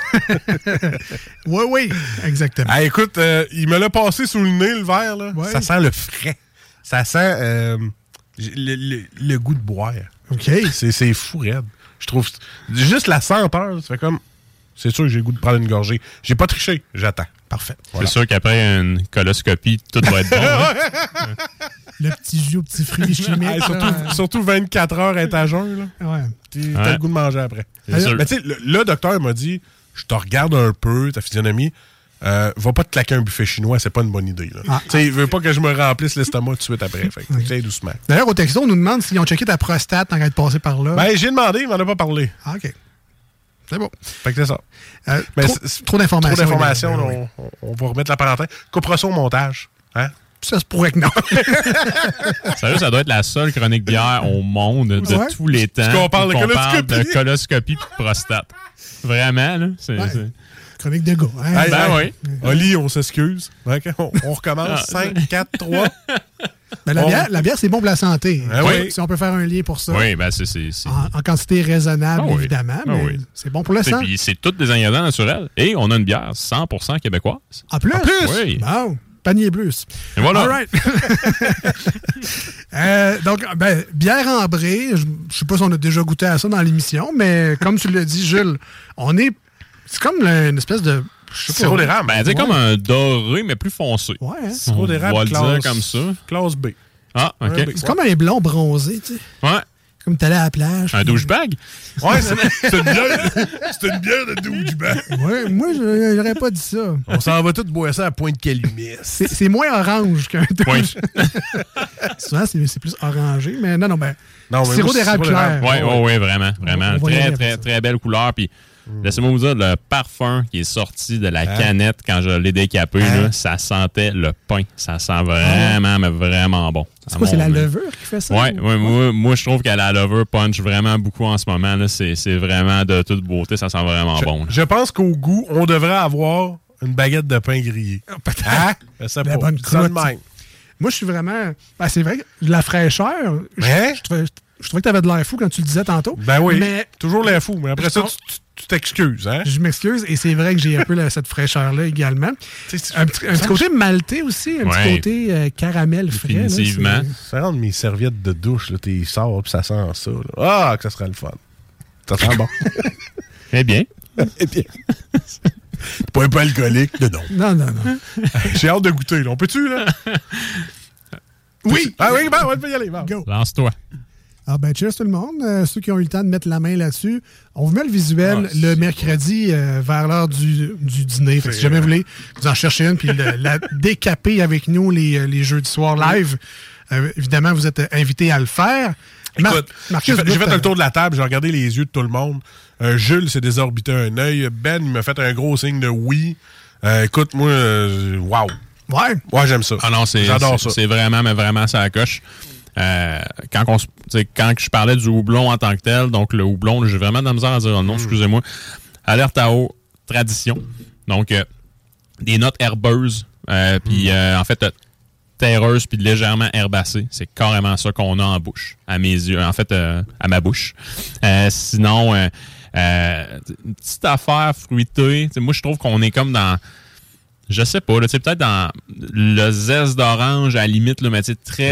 Oui, exactement. Ah, écoute, il me l'a passé sous le nez, le verre. Là. Ouais. Ça sent le frais. Ça sent le goût de boire. OK. C'est fou, raide. Je trouve juste la senteur, ça fait comme... C'est sûr que j'ai le goût de prendre une gorgée. J'ai pas triché, j'attends. Parfait. Voilà. C'est sûr qu'après une coloscopie, tout va être bon. Hein? Le petit jus aux petits fruits chimiques. Surtout 24 heures être à jeun. Ouais. T'as le goût de manger après. Mais tu sais, le docteur m'a dit, je te regarde un peu, ta physionomie, va pas te claquer un buffet chinois, c'est pas une bonne idée. Tu sais, il veut pas que je me remplisse l'estomac tout de suite après. Fait que doucement. D'ailleurs, au texto, on nous demande s'ils ont checké ta prostate tant qu'à être passé par là. Ben, j'ai demandé, il m'en a pas parlé. Ah, OK. C'est bon. Fait que c'est ça. Trop d'informations. Trop d'informations, on va remettre la parenthèse. Coupera ça au montage. Hein? Ça se pourrait que non. Sérieux, ça doit être la seule chronique bière au monde de tous les temps. Parce qu'on parle de coloscopie et de prostate. Vraiment, là. C'est... Chronique de gars. Hein? Ben oui. Oli, on s'excuse. On recommence. 5, 4, 3. Ben, la bière, c'est bon pour la santé. Oui. Si on peut faire un lien pour ça. Oui, ben c'est... En quantité raisonnable, évidemment. Mais c'est bon pour le sang. Puis c'est tous des ingrédients naturels. Et on a une bière 100% québécoise. En plus? Oui. Bon. Panier plus. Et voilà. All right. Donc, bière ambrée. Je ne sais pas si on a déjà goûté à ça dans l'émission, mais comme tu l'as dit, Jules, c'est comme une espèce de Sirop d'érable. Ben, c'est comme un doré, mais plus foncé. Ouais, hein? Sirop d'érable, on va le dire comme ça. Classe B. Ah, OK. C'est comme un blond bronzé, tu sais. Ouais. Comme t'allais à la plage. Un douchebag? Ouais, c'est une bière de douchebag. Ouais, moi, j'aurais pas dit ça. On s'en va tous boire ça à Pointe-Calumet. C'est moins orange qu'un douche. Souvent, c'est plus orangé, mais non, ben. Sirop d'érable clair. Oui, vraiment. Très belle couleur. Puis, laissez-moi vous dire, le parfum qui est sorti de la canette quand je l'ai décapé, là, ça sentait le pain. Ça sent vraiment, mais vraiment bon. C'est quoi, c'est la levure qui fait ça? Oui, moi, je trouve que la levure punch vraiment beaucoup en ce moment. Là, c'est vraiment de toute beauté. Ça sent vraiment bon. Je pense qu'au goût, on devrait avoir une baguette de pain grillé. Hein? Ça la bonne croûte. Moi, je suis vraiment... Ben, c'est vrai que de la fraîcheur... Je trouvais que tu avais de l'air fou quand tu le disais tantôt. Ben oui, mais toujours l'air fou. Mais après ça, tu t'excuses, hein? Je m'excuse, et c'est vrai que j'ai un peu cette fraîcheur-là également. Un petit côté maltais aussi, un petit côté caramel frais. Définitivement. Ça rend mes serviettes de douche, là, t'es sors puis ça sent ça. Là. Ah, que ça serait le fun. Ça sent bon. Eh bien. Eh bien. T'es pas un peu alcoolique? Non. J'ai hâte de goûter. Là. On peut-tu, là? Oui! Ah oui, on peut y aller. Go. Lance-toi. Ah ben, cheers tout le monde. Ceux qui ont eu le temps de mettre la main là-dessus, on vous met le visuel le mercredi vers l'heure du dîner. Fait que si jamais vous voulez vous en chercher une puis la décaper avec nous les jeudis soirs live, évidemment, vous êtes invités à le faire. Écoute, j'ai fait le tour de la table, j'ai regardé les yeux de tout le monde. Jules s'est désorbité un œil. Ben, il m'a fait un gros signe de oui. Écoute, moi, wow. Ouais, j'aime ça. Ah non, j'adore ça. C'est vraiment, mais vraiment, ça coche. Quand je parlais du houblon en tant que tel, donc le houblon, j'ai vraiment de la misère à dire le nom, excusez-moi. Alerte à eau, tradition. Donc, des notes herbeuses, puis en fait, terreuses, puis légèrement herbacées. C'est carrément ça qu'on a en bouche, à mes yeux, en fait, à ma bouche. Sinon, une petite affaire fruitée. Moi, je trouve qu'on est comme dans... Je sais pas, peut-être dans le zeste d'orange à la limite, là, mais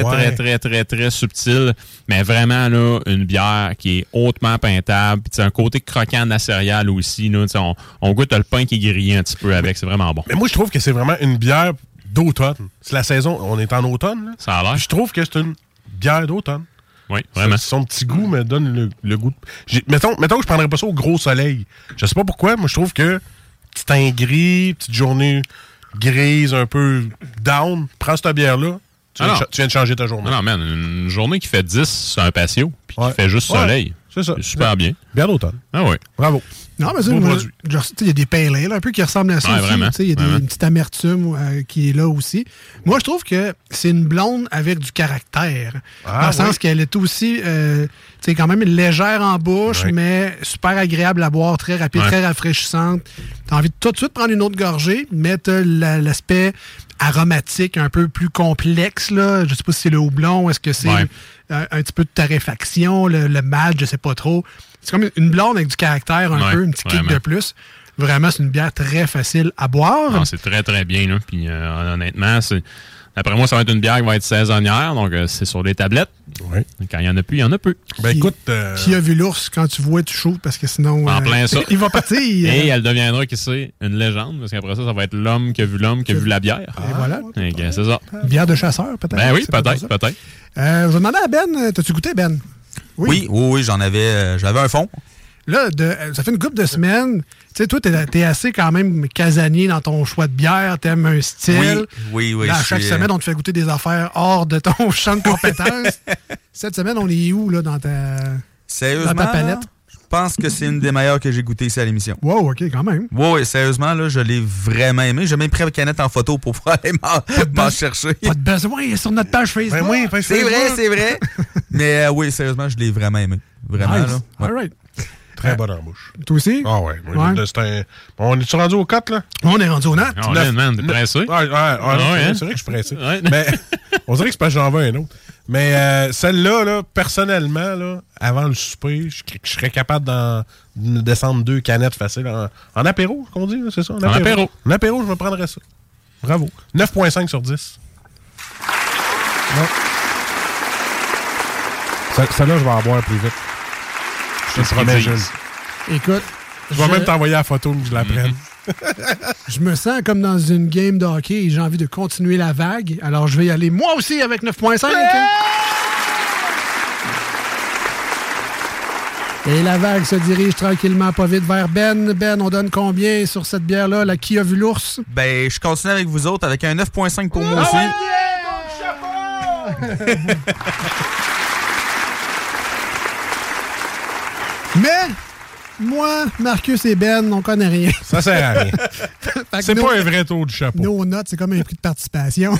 très subtil. Mais vraiment, là, une bière qui est hautement peintable. Puis un côté croquant de la céréale aussi. Là, on goûte le pain qui est grillé un petit peu avec. C'est vraiment bon. Mais moi, je trouve que c'est vraiment une bière d'automne. C'est la saison. On est en automne. Là. Ça a l'air. Puis je trouve que c'est une bière d'automne. Oui, vraiment. Son petit goût me donne le goût. Mettons que je prendrais pas ça au gros soleil. Je sais pas pourquoi. Moi, je trouve que petit teint gris, petite journée grise, un peu down, prends cette bière-là, tu viens de changer ta journée. Non, man, une journée qui fait 10 sur un patio, puis qui fait juste soleil. C'est ça. C'est super bien. Bière d'automne. Ah oui. Bravo. Non, mais il y a des pale ale un peu qui ressemblent à ça aussi. Il y a une petite amertume qui est là aussi. Moi, je trouve que c'est une blonde avec du caractère. Dans le sens qu'elle est aussi quand même légère en bouche, mais super agréable à boire, très rapide, très rafraîchissante. Tu as envie de tout de suite prendre une autre gorgée, mais tu as l'aspect aromatique un peu plus complexe. Là. Je sais pas si c'est le houblon, est-ce que c'est un petit peu de torréfaction, le malt, je sais pas trop. C'est comme une blonde avec du caractère un peu, un petit kick de plus. Vraiment, c'est une bière très facile à boire. Non, c'est très, très bien. Là. Puis honnêtement, d'après moi, ça va être une bière qui va être saisonnière. Donc, c'est sur des tablettes. Oui. Quand il y en a plus, il y en a peu. Ben écoute... Qui a vu l'ours quand tu vois, tu chaudes parce que sinon... En plein ça. Il va partir. Et elle deviendra, qui sait, une légende. Parce qu'après ça, ça va être l'homme qui a vu la bière. Et voilà. C'est ça. Bière de chasseur, peut-être. Ben oui, peut-être. Je vais demander à Ben, t'as-tu goûté, Ben? Oui, j'en avais. J'avais un fond. Là, ça fait une couple de semaines. Tu sais, toi, t'es assez quand même casanier dans ton choix de bière. T'aimes un style. Oui. Là, chaque semaine, on te fait goûter des affaires hors de ton champ de compétences. Cette semaine, on est où là, dans ta palette? Je pense que c'est une des meilleures que j'ai goûtées ici à l'émission. Wow, OK, quand même. Oui, sérieusement, là, je l'ai vraiment aimé. J'ai même pris la canette en photo pour pouvoir aller m'en chercher. Pas de besoin, il est sur notre page Facebook. Ben oui, c'est vrai. Mais oui, sérieusement, je l'ai vraiment aimé. Vraiment, nice. là. Ouais. All right. Très bonne en bouche. Toi aussi? Ah ouais. On est-tu rendu au 4, là? On est rendu au 9. On est, man, t'es pressé? C'est vrai que je suis pressé. Mais on dirait que c'est parce que j'en veux un autre. Mais celle-là, là, personnellement, là, avant le souper, je serais capable de descendre 2 canettes faciles en apéro, qu'on dit, c'est ça? En apéro. En apéro, je me prendrais ça. Bravo. 9,5 sur 10. Celle-là, je vais en boire plus vite. Je te promets, Jules. Écoute, je vais même t'envoyer la photo que je la prenne. Je me sens comme dans une game de hockey et j'ai envie de continuer la vague. Alors, je vais y aller moi aussi avec 9.5. Et la vague se dirige tranquillement, pas vite, vers Ben. Ben, on donne combien sur cette bière-là, la Qui a vu l'ours? Ben, je continue avec vous autres avec un 9.5 pour moi aussi. Mais, moi, Marcus et Ben, on connaît rien. Ça sert à rien. C'est pas un vrai taux de chapeau. Nos notes, c'est comme un prix de participation.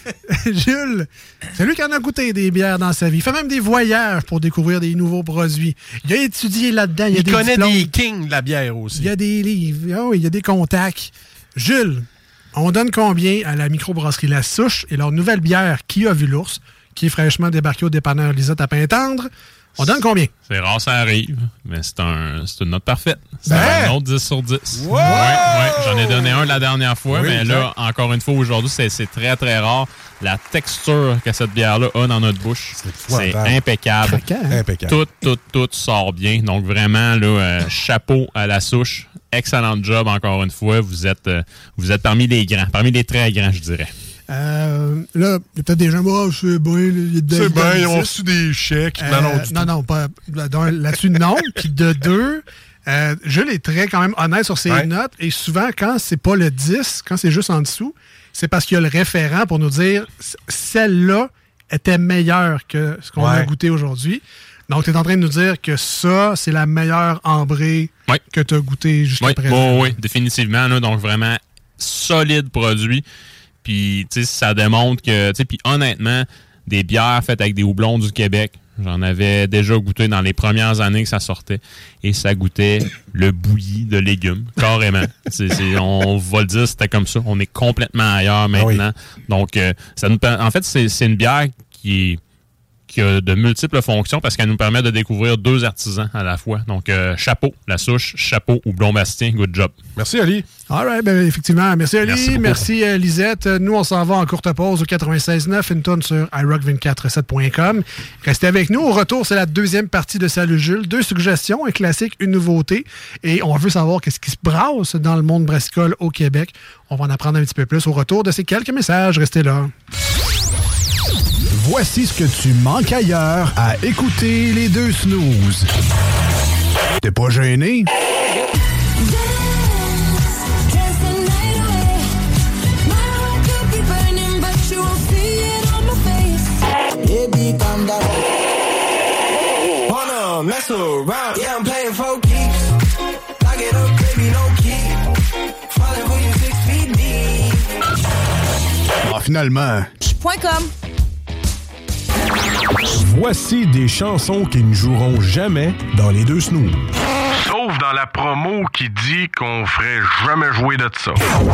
Jules, c'est lui qui en a goûté des bières dans sa vie. Il fait même des voyages pour découvrir des nouveaux produits. Il a étudié là-dedans. Il connaît des kings de la bière aussi. Il y a des livres. Il y a des contacts. Jules, on donne combien à la microbrasserie La Souche et leur nouvelle bière Qui a vu l'ours, qui est fraîchement débarquée au dépanneur Lisette à Pintendre? On donne combien? C'est rare, ça arrive, mais c'est une note parfaite. C'est un autre 10 sur 10. Wow! Ouais, j'en ai donné un la dernière fois, mais là, encore une fois, aujourd'hui, c'est très, très rare. La texture que cette bière-là a dans notre bouche, c'est impeccable. Impeccable. Tout sort bien. Donc, vraiment, là, chapeau à La Souche. Excellent job, encore une fois. Vous êtes parmi les grands, parmi les très grands, je dirais. Là, il y a peut-être des gens, c'est bien. C'est bien, ils ont reçu des chèques. Non, pas là-dessus, non. Puis de deux, Jules est très quand même honnête sur ses notes. Et souvent, quand c'est pas le 10, quand c'est juste en dessous, c'est parce qu'il y a le référent pour nous dire celle-là était meilleure que ce qu'on a goûté aujourd'hui. Donc, tu es en train de nous dire que ça, c'est la meilleure ambrée que tu as goûté jusqu'à présent. Oui, définitivement. Là, donc, vraiment solide produit. Puis, tu sais, ça démontre que, tu sais, puis honnêtement, des bières faites avec des houblons du Québec, j'en avais déjà goûté dans les premières années que ça sortait, et ça goûtait le bouilli de légumes, carrément. On va le dire, c'était comme ça. On est complètement ailleurs maintenant. Donc, ça nous en fait, c'est une bière qui a de multiples fonctions parce qu'elle nous permet de découvrir deux artisans à la fois. Donc, chapeau, La Souche, chapeau, Houblon Bastien, good job. Merci, Ali. All right, ben, effectivement. Merci, Ali. Merci, Lisette. Nous, on s'en va en courte pause au 96.9, une tonne sur iRock247.com. Restez avec nous. Au retour, c'est la deuxième partie de Salut Jules. 2 suggestions, un classique, une nouveauté. Et on veut savoir qu'est-ce qui se brasse dans le monde brassicole au Québec. On va en apprendre un petit peu plus au retour de ces quelques messages. Restez là. Voici ce que tu manques ailleurs à écouter les deux snooze. T'es pas gêné? Ah, finalement. .com. Voici des chansons qui ne joueront jamais dans les deux snooze. Sauf dans la promo qui dit qu'on ferait jamais jouer de ça.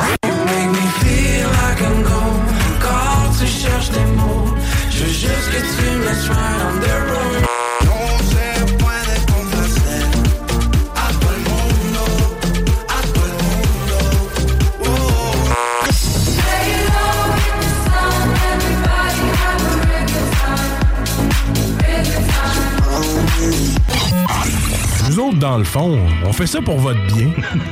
Quand tu cherches des mots, je veux juste que tu me laisses right on the road. On se puede complacer a todo el mundo, a todo el mundo. Oh. Say hello with the sun, everybody have a real time, real time. Nous autres, dans le fond, on fait ça pour votre bien.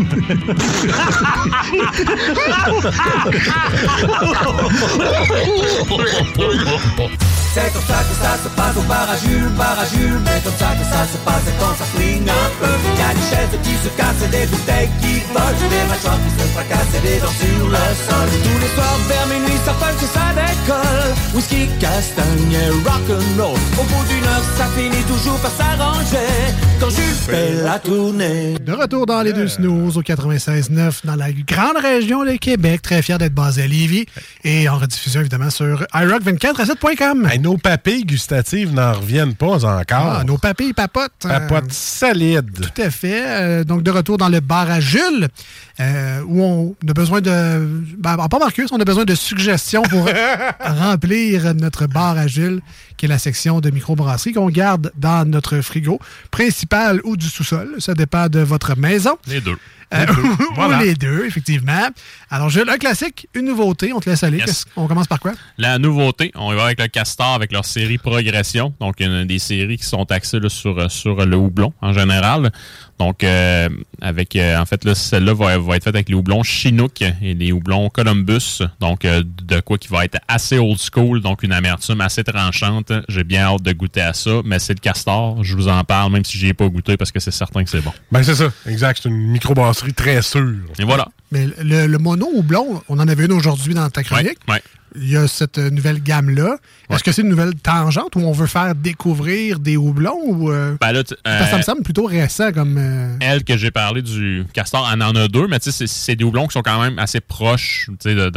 C'est comme ça que ça se passe au bar à Jules, mais comme ça que ça se passe quand ça flingue un peu. Y'a des chaises qui se cassent, des bouteilles qui volent, des mâchoires qui se fracassent et des dents sur le sol. Tous les soirs vers minuit, ça punch et ça décolle. Whisky, castagne et rock'n'roll. Au bout d'une heure, ça finit toujours par s'arranger quand Jules fait la tournée. De retour dans les deux snooze au 96.9 dans la grande région de Québec. Très fier d'être basé à Lévis et en rediffusion évidemment sur iRock247.com. Hey, nos papilles gustatives n'en reviennent pas encore. Ah, nos papilles papotent. Papotent solides. Tout à fait. Donc de retour dans le bar à Jules où on a besoin de... pas Marcus, on a besoin de suggestions pour remplir notre bar à Jules, qui est la section de microbrasserie qu'on garde dans notre frigo principal ou du sous-sol. Ça dépend de votre maison. Les deux. Voilà. Ou les deux, effectivement. Alors, Jules, un classique, une nouveauté. On te laisse aller. Yes. On commence par quoi? La nouveauté, on y va avec le Castor, avec leur série Progression. Donc, il y a des séries qui sont axées là, sur le houblon en général. Donc, en fait, là, celle-là va être faite avec les houblons Chinook et les houblons Columbus. Donc, de quoi qui va être assez old school, donc une amertume assez tranchante. J'ai bien hâte de goûter à ça, mais c'est le Castor. Je vous en parle, même si j'y ai pas goûté, parce que c'est certain que c'est bon. Ben, c'est ça. Exact. C'est une microbrasserie très sûre. Et voilà. Mais le mono houblon, on en avait une aujourd'hui dans ta chronique. Ouais. Il y a cette nouvelle gamme-là. Ouais. Est-ce que c'est une nouvelle tangente où on veut faire découvrir des houblons ou ça me semble plutôt récent comme... Elle que j'ai parlé du Castor, elle en a deux, mais tu sais, c'est des houblons qui sont quand même assez proches, tu sais,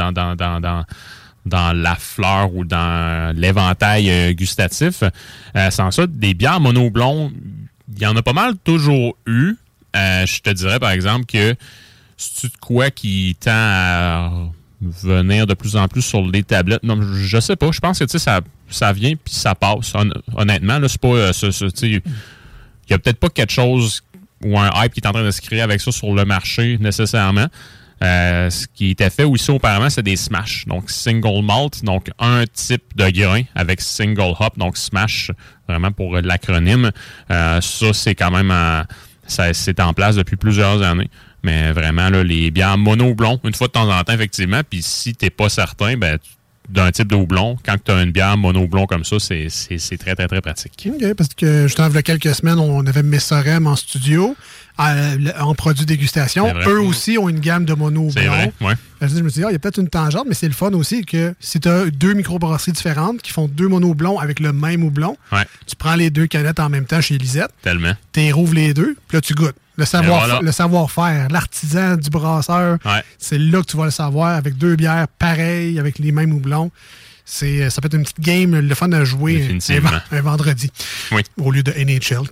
dans la fleur ou dans l'éventail gustatif. Sans ça, des bières mono-houblons, il y en a pas mal toujours eu. Je te dirais, par exemple, que c'est de quoi qui tend à venir de plus en plus sur les tablettes. Non, je sais pas. Je pense que tu sais, ça vient puis ça passe. Honnêtement, là, c'est pas. Il y a peut-être pas quelque chose ou un hype qui est en train de se créer avec ça sur le marché nécessairement. Ce qui était fait aussi auparavant, c'est des smash. Donc, single malt, donc un type de grain avec single hop, donc smash, vraiment pour l'acronyme. Ça, c'est quand même c'est en place depuis plusieurs années. Mais vraiment, là, les bières mono-houblon, une fois de temps en temps, effectivement. Puis si t'es pas certain, ben, d'un type de houblon, quand tu as une bière mono-houblon comme ça, c'est très, très, très pratique. OK, parce que justement, il y a quelques semaines, on avait Messorem en studio, en produit dégustation. Eux aussi ont une gamme de mono-houblon. C'est vrai, oui. Je me suis dit, il y a peut-être une tangente, mais c'est le fun aussi que si tu as deux microbrasseries différentes qui font deux mono-houblons avec le même houblon, tu prends les deux canettes en même temps chez Lisette. Tellement. Tu rouvres les deux, puis là, tu goûtes. Le savoir-faire, l'artisan du brasseur, c'est là que tu vas le savoir avec deux bières pareilles, avec les mêmes houblons. Ça peut être une petite game, le fun à jouer un vendredi. Oui. Au lieu de NHL.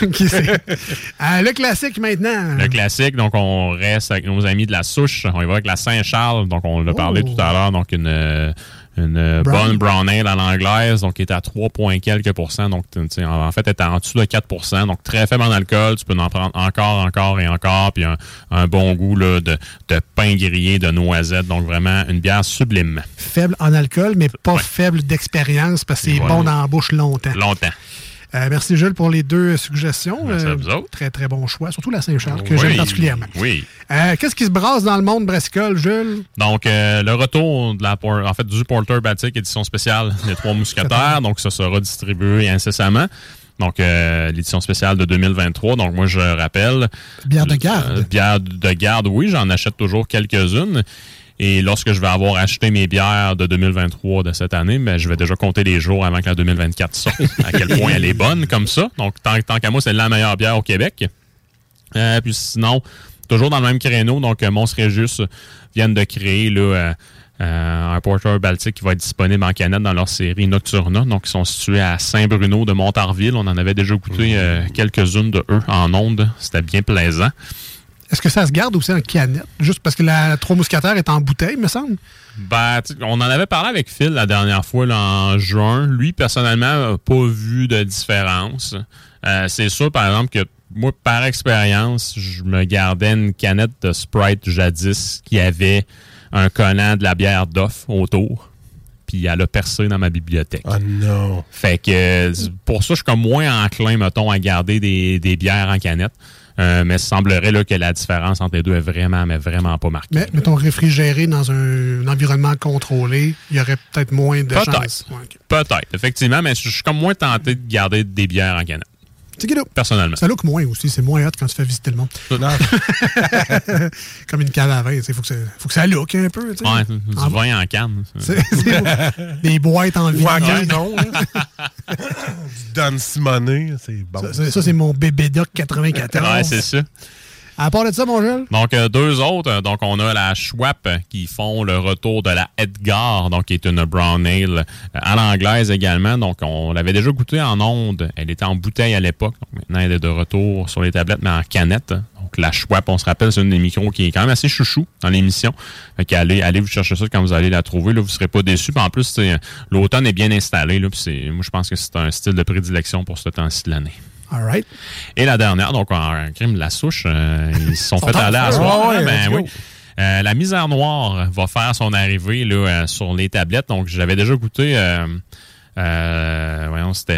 Le classique maintenant. Le classique, donc on reste avec nos amis de la souche. On y va avec la Saint-Charles. Donc on l'a parlé tout à l'heure. Donc une bonne brown ale à l'anglaise, donc qui est à 3 points quelques %. Donc, en fait, elle est en dessous de 4 %. Donc, très faible en alcool. Tu peux en prendre encore et encore. Puis un bon goût là, de pain grillé, de noisettes. Donc, vraiment, une bière sublime. Faible en alcool, mais pas faible d'expérience parce que c'est bon dans la bouche longtemps. Merci, Jules, pour les deux suggestions. Merci à vous autres. Très, très bon choix. Surtout la Saint-Charles, que j'aime particulièrement. Oui. Qu'est-ce qui se brasse dans le monde brassicole, Jules? Donc, le retour du Porter Baltic édition spéciale des Trois Mousquetaires. Donc, ça sera distribué incessamment. Donc, l'édition spéciale de 2023. Donc, moi, je rappelle... Bière de garde. Bière de garde, oui. J'en achète toujours quelques-unes. Et lorsque je vais avoir acheté mes bières de 2023 de cette année, ben, je vais déjà compter les jours avant que la 2024 sorte. À quel point elle est bonne comme ça. Donc, tant qu'à moi, c'est la meilleure bière au Québec. Puis sinon, toujours dans le même créneau, donc Mons Régis viennent de créer là, un Porter Baltic qui va être disponible en canette dans leur série Nocturna. Donc, ils sont situés à Saint-Bruno de Montarville. On en avait déjà goûté quelques-unes de eux en ondes. C'était bien plaisant. Est-ce que ça se garde aussi en canette? Juste parce que la Trois Mousquetaires est en bouteille, me semble? Ben, on en avait parlé avec Phil la dernière fois, là, en juin. Lui, personnellement, n'a pas vu de différence. C'est sûr, par exemple, que moi, par expérience, je me gardais une canette de Sprite jadis qui avait un collant de la bière d'off autour. Puis elle a percé dans ma bibliothèque. Oh non! Fait que pour ça, je suis comme moins enclin, mettons, à garder des bières en canette. Mais il semblerait là, que la différence entre les deux est vraiment, mais vraiment pas marquée. Mais mettons réfrigéré dans un environnement contrôlé, il y aurait peut-être moins de chances. Peut-être, effectivement, mais je suis comme moins tenté de garder des bières en canette. Personnellement. Ça look moins aussi. C'est moins hot quand tu fais visiter le monde. Comme une cave à vin. Il faut que ça look un peu. Ouais, du vin en canne. Des boîtes en vinyle. Du Don Simonet. C'est bon. Ça, c'est mon bébé Doc 94. Ouais, c'est ça. À part de ça, mon Jules? Donc, deux autres. Donc, on a la Schwab qui font le retour de la Edgar, donc qui est une brown ale à l'anglaise également. Donc, on l'avait déjà goûté en onde. Elle était en bouteille à l'époque. Donc, maintenant, elle est de retour sur les tablettes, mais en canette. Donc, la Schwab, on se rappelle, c'est une des micros qui est quand même assez chouchou dans l'émission. Fait qu'allez vous chercher ça quand vous allez la trouver. Là, vous ne serez pas déçus. Puis en plus, l'automne est bien installé. Là, puis moi, je pense que c'est un style de prédilection pour ce temps-ci de l'année. All right. Et la dernière, donc en crime la souche, ils se sont fait aller à soir. Oui. La misère noire va faire son arrivée là, sur les tablettes. Donc, j'avais déjà goûté Voyons, c'était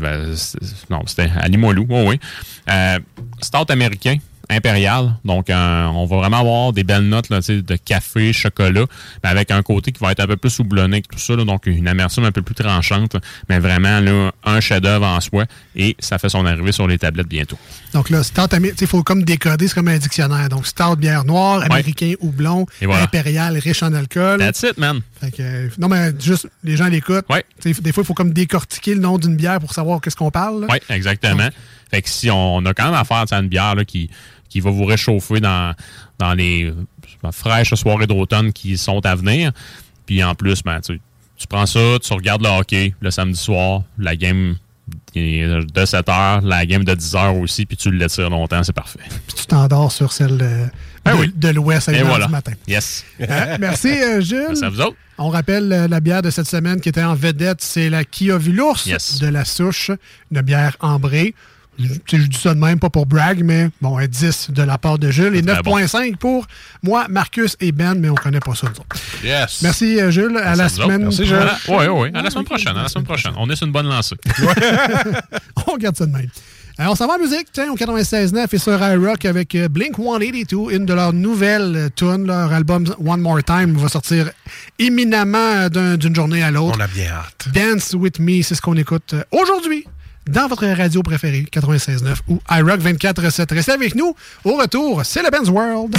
à Limoilou. Oh, oui. Stout américain. Impérial. Donc, on va vraiment avoir des belles notes là, de café, chocolat, mais avec un côté qui va être un peu plus houblonné que tout ça. Là, donc, une amertume un peu plus tranchante, mais vraiment là, un chef-d'œuvre en soi. Et ça fait son arrivée sur les tablettes bientôt. Donc là, stout, il faut comme décoder, c'est comme un dictionnaire. Donc, stout, bière noire, américain, houblon, voilà. Impérial, riche en alcool. That's it, man. Fait que, non, mais juste, les gens l'écoutent. Ouais. Des fois, il faut comme décortiquer le nom d'une bière pour savoir qu'est-ce qu'on parle. Oui, exactement. Donc, fait que si on a quand même affaire à une bière là, qui va vous réchauffer dans les fraîches soirées d'automne qui sont à venir. Puis en plus, ben, tu prends ça, tu regardes le hockey le samedi soir, la game de 7 heures, la game de 10 heures aussi, puis tu l'étires longtemps, c'est parfait. Puis tu t'endors sur celle de l'Ouest à 1h du matin. Yes. Merci, Jules. Merci à vous autres. On rappelle la bière de cette semaine qui était en vedette, c'est la Qui a vu l'ours de la Souche, une bière ambrée. Je dis ça de même, pas pour brag, mais bon, un 10 de la part de Jules et 9,5 pour moi, Marcus et Ben, mais on connaît pas ça. Yes. Merci, Jules. À la semaine prochaine. Merci, Jules. Oui. À la semaine prochaine. On est sur une bonne lancée. On garde ça de même. On s'en va en musique, tiens, au 96.9 et sur iRock avec Blink-182, une de leurs nouvelles tunes. Leur album One More Time va sortir imminemment d'une journée à l'autre. On a bien hâte. Dance With Me, c'est ce qu'on écoute aujourd'hui dans votre radio préférée, 96.9 ou iRock 24.7. Restez avec nous. Au retour, c'est le Ben's World.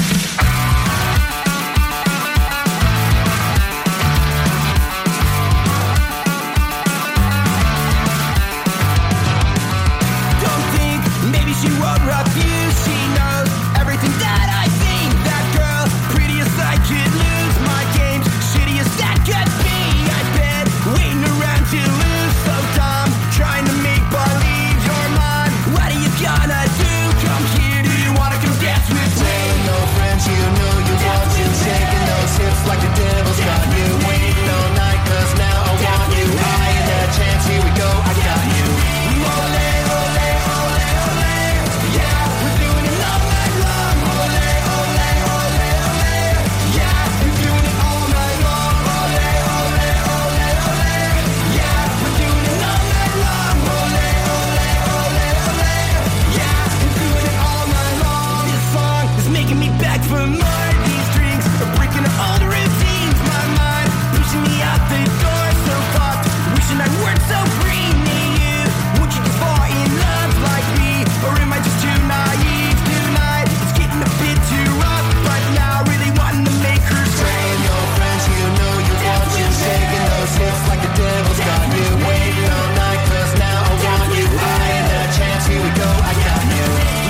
She wrote reviews, she knows everything that I think. That girl, prettiest I could lose. My game's shittiest that could be. I bet, waiting around to lose. So dumb, trying to make believe you're mine. What are you gonna do? Come here, do you wanna come dance with me? No friends, you know you want to. Shaking those hips like the devil's got you. Waiting all night, cause now I want you. I ain't had a chance, here we go, I got you. For more, these drinks are breaking up all the routines. My mind pushing me out the door, so fucked. Wishing I weren't so free. Me, you, would you just fall in love like me, or am I just too naive tonight? It's getting a bit too rough, but now really wanting to make her saying your friends, you know you want you. Shaking those hips like the devil's got you. Waiting all night, cause now I want you. I ain't had a chance, here we go, I got you.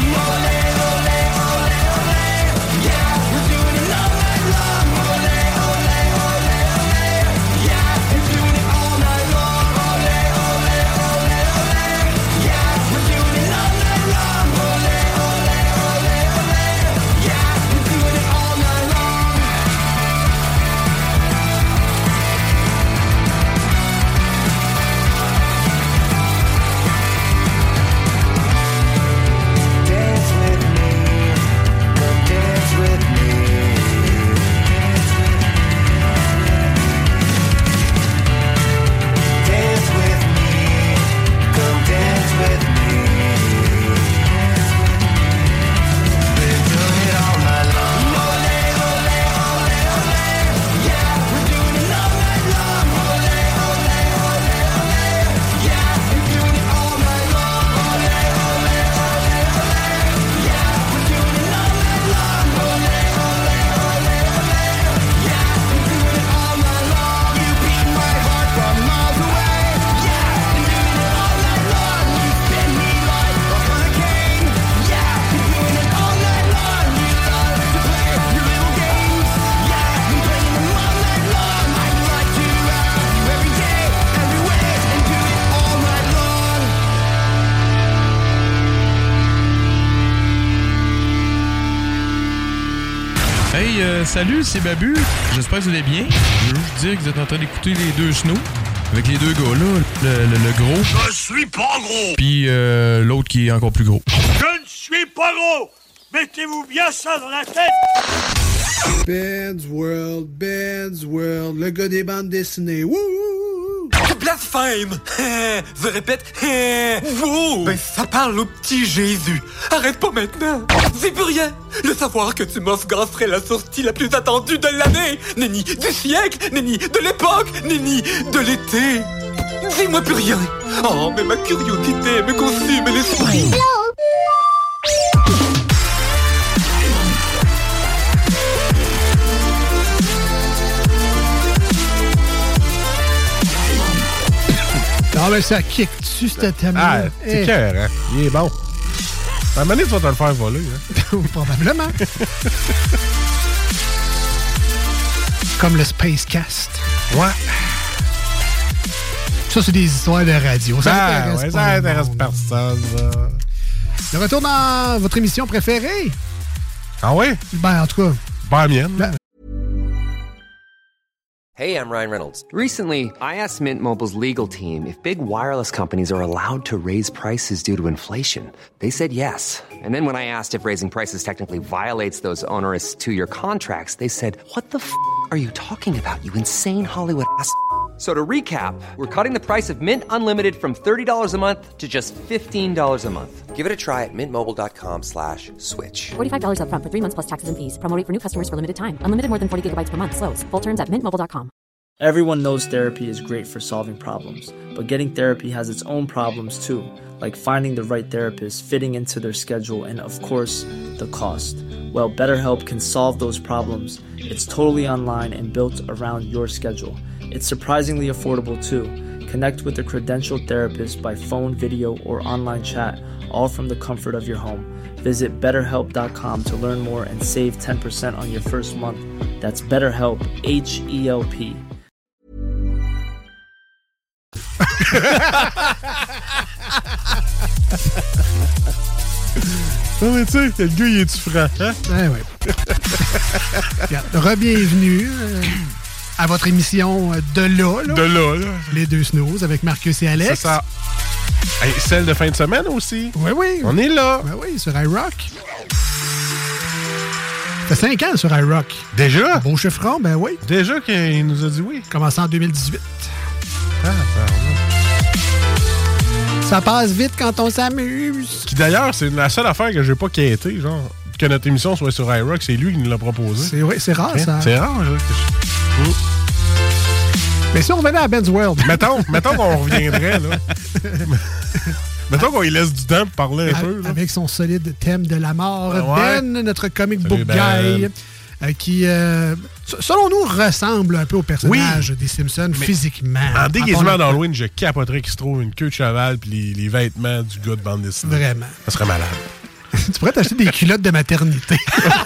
Salut, c'est Babu. J'espère que vous allez bien. Je veux juste dire que vous êtes en train d'écouter les deux snows. Avec les deux gars-là, le gros. Je suis pas gros! Puis l'autre qui est encore plus gros. Je ne suis pas gros! Mettez-vous bien ça dans la tête! Ben's World, le gars des bandes dessinées. Wouh! blasphème. Je répète, wow. Ben, ça parle au petit Jésus. Arrête pas maintenant. C'est plus rien. Le savoir que tu m'offres serait la sortie la plus attendue de l'année. Nenni du siècle, nenni de l'époque, nenni de l'été. Dis-moi plus rien. Oh, mais ma curiosité me consume l'esprit. Ah, ben ça kick dessus, ce thème-là. Ah, c'est cœur, hein? Il est bon. À un moment donné, tu vas te le faire voler, hein? Probablement. Comme le Spacecast. Ouais. Ça, c'est des histoires de radio. Ça intéresse personne, ça. De retour dans votre émission préférée. Ah ouais? Ben, en tout cas. Ben, mienne. Hey, I'm Ryan Reynolds. Recently, I asked Mint Mobile's legal team if big wireless companies are allowed to raise prices due to inflation. They said yes. And then when I asked if raising prices technically violates those onerous two-year contracts, they said, "What the f*** are you talking about, you insane Hollywood ass?" So to recap, we're cutting the price of Mint Unlimited from $30 a month to just $15 a month. Give it a try at mintmobile.com/switch. $45 up front for 3 months plus taxes and fees. Promo rate for new customers for limited time. Unlimited more than 40 gigabytes per month. Slows full terms at mintmobile.com. Everyone knows therapy is great for solving problems, but getting therapy has its own problems too, like finding the right therapist, fitting into their schedule, and of course, the cost. Well, BetterHelp can solve those problems. It's totally online and built around your schedule. It's surprisingly affordable too. Connect with a credentialed therapist by phone, video, or online chat, all from the comfort of your home. Visit BetterHelp.com to learn more and save 10% on your first month. That's BetterHelp, H-E-L-P. Non, mais tu sais, le gars, il est-tu franc, hein? Ouais. Re-bienvenue à votre émission de là. De là. Les deux snooze avec Marcus et Alex. C'est ça. Et celle de fin de semaine aussi. Oui. On est là. Oui, sur iRock. Ça fait 5 ans sur iRock. Déjà? Beau chiffron, ben oui. Déjà qu'il nous a dit oui. Commencé en 2018. Ah, ça passe vite quand on s'amuse. Qui d'ailleurs, c'est la seule affaire que j'ai pas quêté, genre, que notre émission soit sur iRock, c'est lui qui nous l'a proposé. C'est vrai, c'est rare, ça. C'est rare, là. Mais si on revenait à Ben's World. Mettons qu'on reviendrait, là. Mettons qu'on y laisse du temps pour parler un peu. Là. Avec son solide thème de la mort. Ouais. Ben, notre comic book guy, qui, selon nous, ressemble un peu au personnage des Simpsons physiquement. En déguisement d'Halloween, je capoterais qu'il se trouve une queue de cheval puis les vêtements du gars de bande dessinée. Vraiment. Ça serait malade. Tu pourrais t'acheter des culottes de maternité.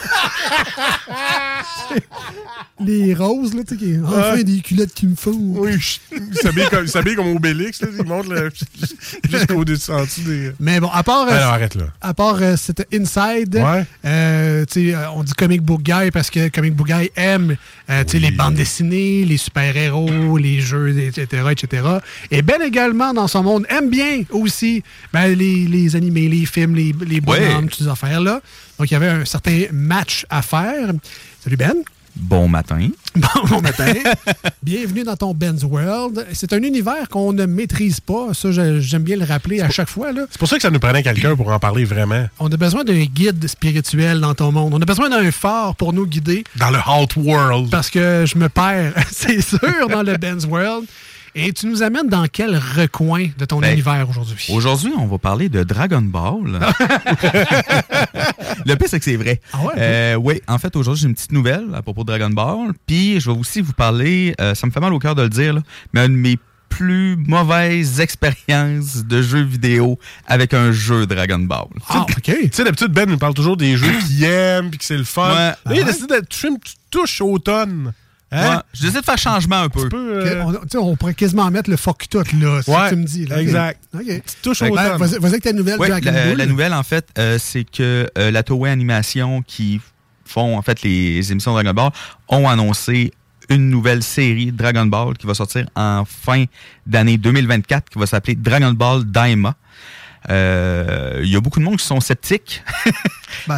Les roses, là, tu sais, enfin des culottes qui me font. Oui, il s'habille comme Obélix, là, il monte jusqu'au dessus des... Mais bon, à part... Alors, arrête là. À part cet Inside, on dit Comic Book Guy parce que Comic Book Guy aime les bandes dessinées, les super-héros, les jeux, etc., etc. Et Ben également, dans son monde, aime bien aussi les animés, les films, les bonhommes, toutes ces affaires-là. Donc, il y avait un certain match à faire. Salut Ben. Bon matin. Bon matin. Bienvenue dans ton Ben's World. C'est un univers qu'on ne maîtrise pas. Ça, j'aime bien le rappeler à chaque fois. Là. C'est pour ça que ça nous prenait quelqu'un pour en parler vraiment. On a besoin d'un guide spirituel dans ton monde. On a besoin d'un phare pour nous guider. Dans le Hot World. Parce que je me perds, c'est sûr, dans le Ben's World. Et tu nous amènes dans quel recoin de ton univers aujourd'hui? Aujourd'hui, on va parler de Dragon Ball. Le pire, c'est que c'est vrai. Ah ouais? Oui, en fait, aujourd'hui, j'ai une petite nouvelle à propos de Dragon Ball. Puis, je vais aussi vous parler, ça me fait mal au cœur de le dire, là, mais une de mes plus mauvaises expériences de jeux vidéo avec un jeu Dragon Ball. Ah, OK. Tu sais, d'habitude, Ben nous parle toujours des jeux qu'il aime puis que c'est le fun. Là, il a décidé de toucher une petite touche automne. Hein? Ouais, je décide de faire changement un peu. On pourrait quasiment mettre le fuck tout, là, c'est ce que tu me dis. Là. Exact. Okay. Touche au temps. Vas-y avec ta nouvelle, Jack la nouvelle, en fait, c'est que la Toei Animation qui font, en fait, les émissions Dragon Ball ont annoncé une nouvelle série Dragon Ball qui va sortir en fin d'année 2024 qui va s'appeler Dragon Ball Daima. Il y a beaucoup de monde qui sont sceptiques.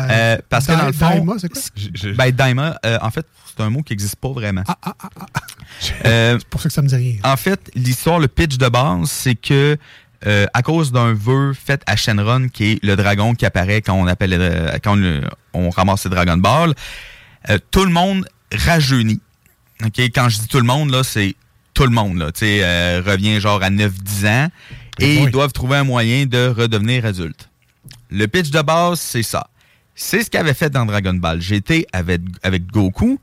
Parce que dans le fond... Daima, c'est quoi? Daima, en fait, c'est un mot qui n'existe pas vraiment. C'est pour ça que ça me dit rien. En fait, l'histoire, le pitch de base, c'est que à cause d'un vœu fait à Shenron, qui est le dragon qui apparaît quand on ramasse les Dragon Ball, tout le monde rajeunit. Okay? Quand je dis tout le monde, là, c'est tout le monde. Là, revient genre à 9-10 ans et ils doivent trouver un moyen de redevenir adulte. Le pitch de base, c'est ça. C'est ce qu'il avait fait dans Dragon Ball GT avec Goku.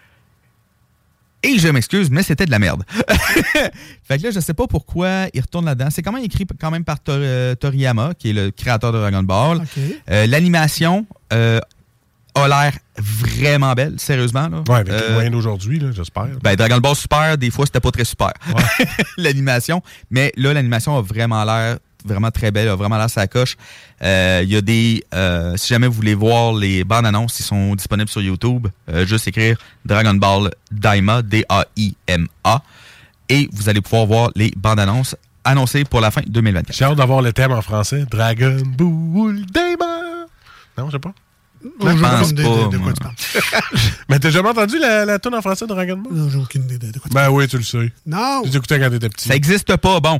Et je m'excuse, mais c'était de la merde. Fait que là, je sais pas pourquoi il retourne là-dedans. C'est quand même écrit par Toriyama, qui est le créateur de Dragon Ball. Okay. L'animation a l'air vraiment belle, sérieusement. Là. Ouais, avec les moyens d'aujourd'hui, j'espère. Ben, Dragon Ball Super, des fois, c'était pas très super. Ouais. L'animation. Mais là, l'animation a vraiment l'air vraiment très belle, a vraiment l'air sa coche. Il y a des... si jamais vous voulez voir les bandes annonces, ils sont disponibles sur YouTube. Juste écrire Dragon Ball Daima, D-A-I-M-A. Et vous allez pouvoir voir les bandes annonces annoncées pour la fin 2024. J'ai hâte d'avoir le thème en français. Dragon Ball Daima. Non, je sais pas. Non, je pense pas. De quoi tu parles? Mais t'as jamais entendu la tune en français de Dragon Ball? Non, j'ai aucune idée de quoi tu parles. Ben oui, tu le sais. Non! Tu l'écoutais quand t'étais petit. Ça existe pas, bon.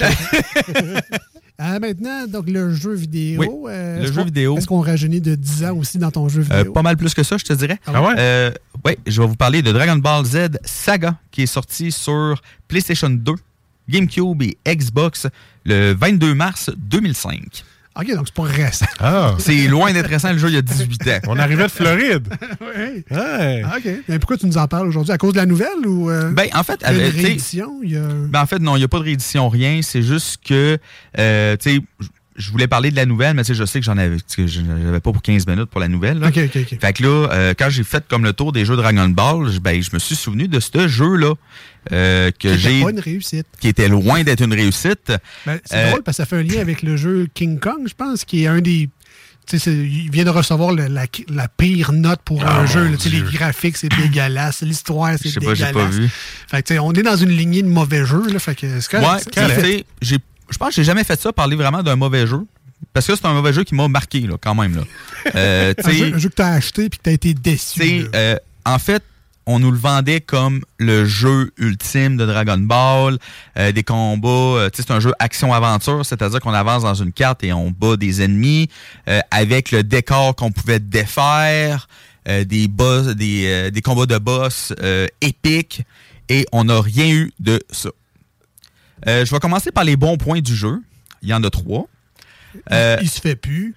Maintenant, donc le jeu vidéo. Oui, le jeu vidéo. Est-ce qu'on rajeunit de 10 ans aussi dans ton jeu vidéo? Pas mal plus que ça, je te dirais. Ah ouais? Oui, je vais vous parler de Dragon Ball Z Saga, qui est sorti sur PlayStation 2, GameCube et Xbox le 22 mars 2005. OK, donc c'est pas récent. Ah. C'est loin d'être récent, le jeu, il y a 18 ans. On arrivait de Floride. Oui. Ouais. OK. Mais pourquoi tu nous en parles aujourd'hui? À cause de la nouvelle ou... Ben, en fait... une réédition? Ben, en fait, non, il n'y a pas de réédition, rien. C'est juste que, tu sais... Je voulais parler de la nouvelle, mais je sais que j'avais pas pour 15 minutes pour la nouvelle. Là. OK. Fait que là, quand j'ai fait comme le tour des jeux Dragon Ball, je me suis souvenu de ce jeu-là. Qui était pas une réussite. Qui était loin d'être une réussite. Ben, c'est drôle parce que ça fait un lien avec le jeu King Kong, je pense, qui est un des... il vient de recevoir la pire note pour un jeu. Les graphiques, c'est dégueulasse. L'histoire, c'est dégueulasse. J'ai pas vu. Fait que, on est dans une lignée de mauvais jeux. Là, fait que c'est correct. Je pense que j'ai jamais fait ça, parler vraiment d'un mauvais jeu. Parce que c'est un mauvais jeu qui m'a marqué, là, quand même. Là. un jeu que tu as acheté et que tu as été déçu. En fait, on nous le vendait comme le jeu ultime de Dragon Ball, des combats. C'est un jeu action-aventure, c'est-à-dire qu'on avance dans une carte et on bat des ennemis avec le décor qu'on pouvait défaire, des combats de boss épiques, et on n'a rien eu de ça. Je vais commencer par les bons points du jeu. Il y en a 3. Il se fait plus.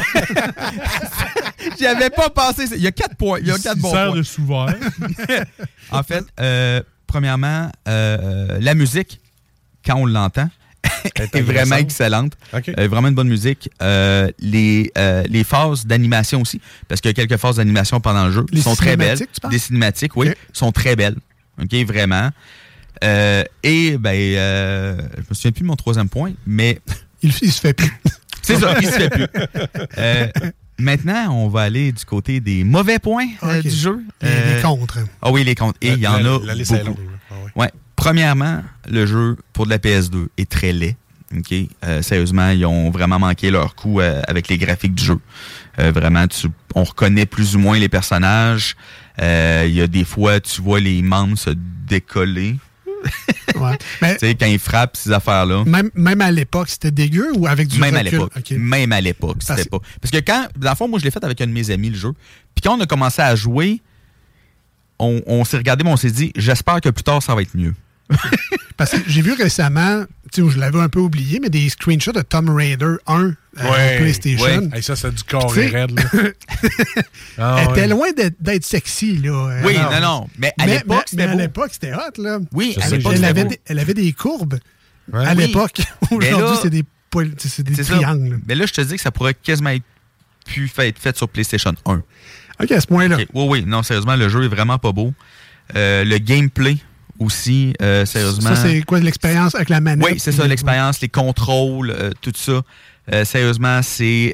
J'y avais pas pensé. Il y a 4 points. Il y a 4 bons points. de sous-vert. En fait, premièrement, la musique, quand on l'entend, est vraiment excellente. Okay. Vraiment une bonne musique. Les phases d'animation aussi, parce qu'il y a quelques phases d'animation pendant le jeu. Qui sont très belles. Des cinématiques, oui, sont très belles. OK, vraiment. Je me souviens plus de mon 3e point, mais... Il se fait plus. C'est ça, il se fait plus. Maintenant, on va aller du côté des mauvais points du jeu. Les contres. Ah oui, les contres. Et il y en a beaucoup. Ouais. Premièrement, le jeu pour de la PS2 est très laid. Okay? Sérieusement, ils ont vraiment manqué leur coup avec les graphiques du jeu. Vraiment, on reconnaît plus ou moins les personnages. Il y a des fois, tu vois les membres se décoller. Ouais. Mais, tu sais, quand ils frappent ces affaires-là. Même à l'époque, c'était dégueu ou avec du même recul? À l'époque. Okay. Même à l'époque, c'était pas. Parce que quand, dans le fond, moi, je l'ai fait avec un de mes amis, le jeu. Puis quand on a commencé à jouer, on s'est regardé, mais on s'est dit, j'espère que plus tard, ça va être mieux. Parce que j'ai vu récemment, tu sais, je l'avais un peu oublié, mais des screenshots de Tomb Raider 1 PlayStation. Ouais. Hey, ça, c'est du corps et raide, là. Elle était loin d'être sexy, là. Oui, non. Mais à l'époque, c'était beau. À l'époque, c'était hot, là. Oui, à l'époque, elle avait des courbes. Ouais. À l'époque. Aujourd'hui, c'est des triangles. Ça. Mais là, je te dis que ça pourrait quasiment être pu être fait sur PlayStation 1. OK, à ce point-là. Okay. Oui, non, sérieusement, le jeu est vraiment pas beau. Le gameplay aussi, sérieusement. Ça, c'est quoi, l'expérience avec la manette? Oui, c'est ça, l'expérience, les contrôles, tout ça. Sérieusement, c'est...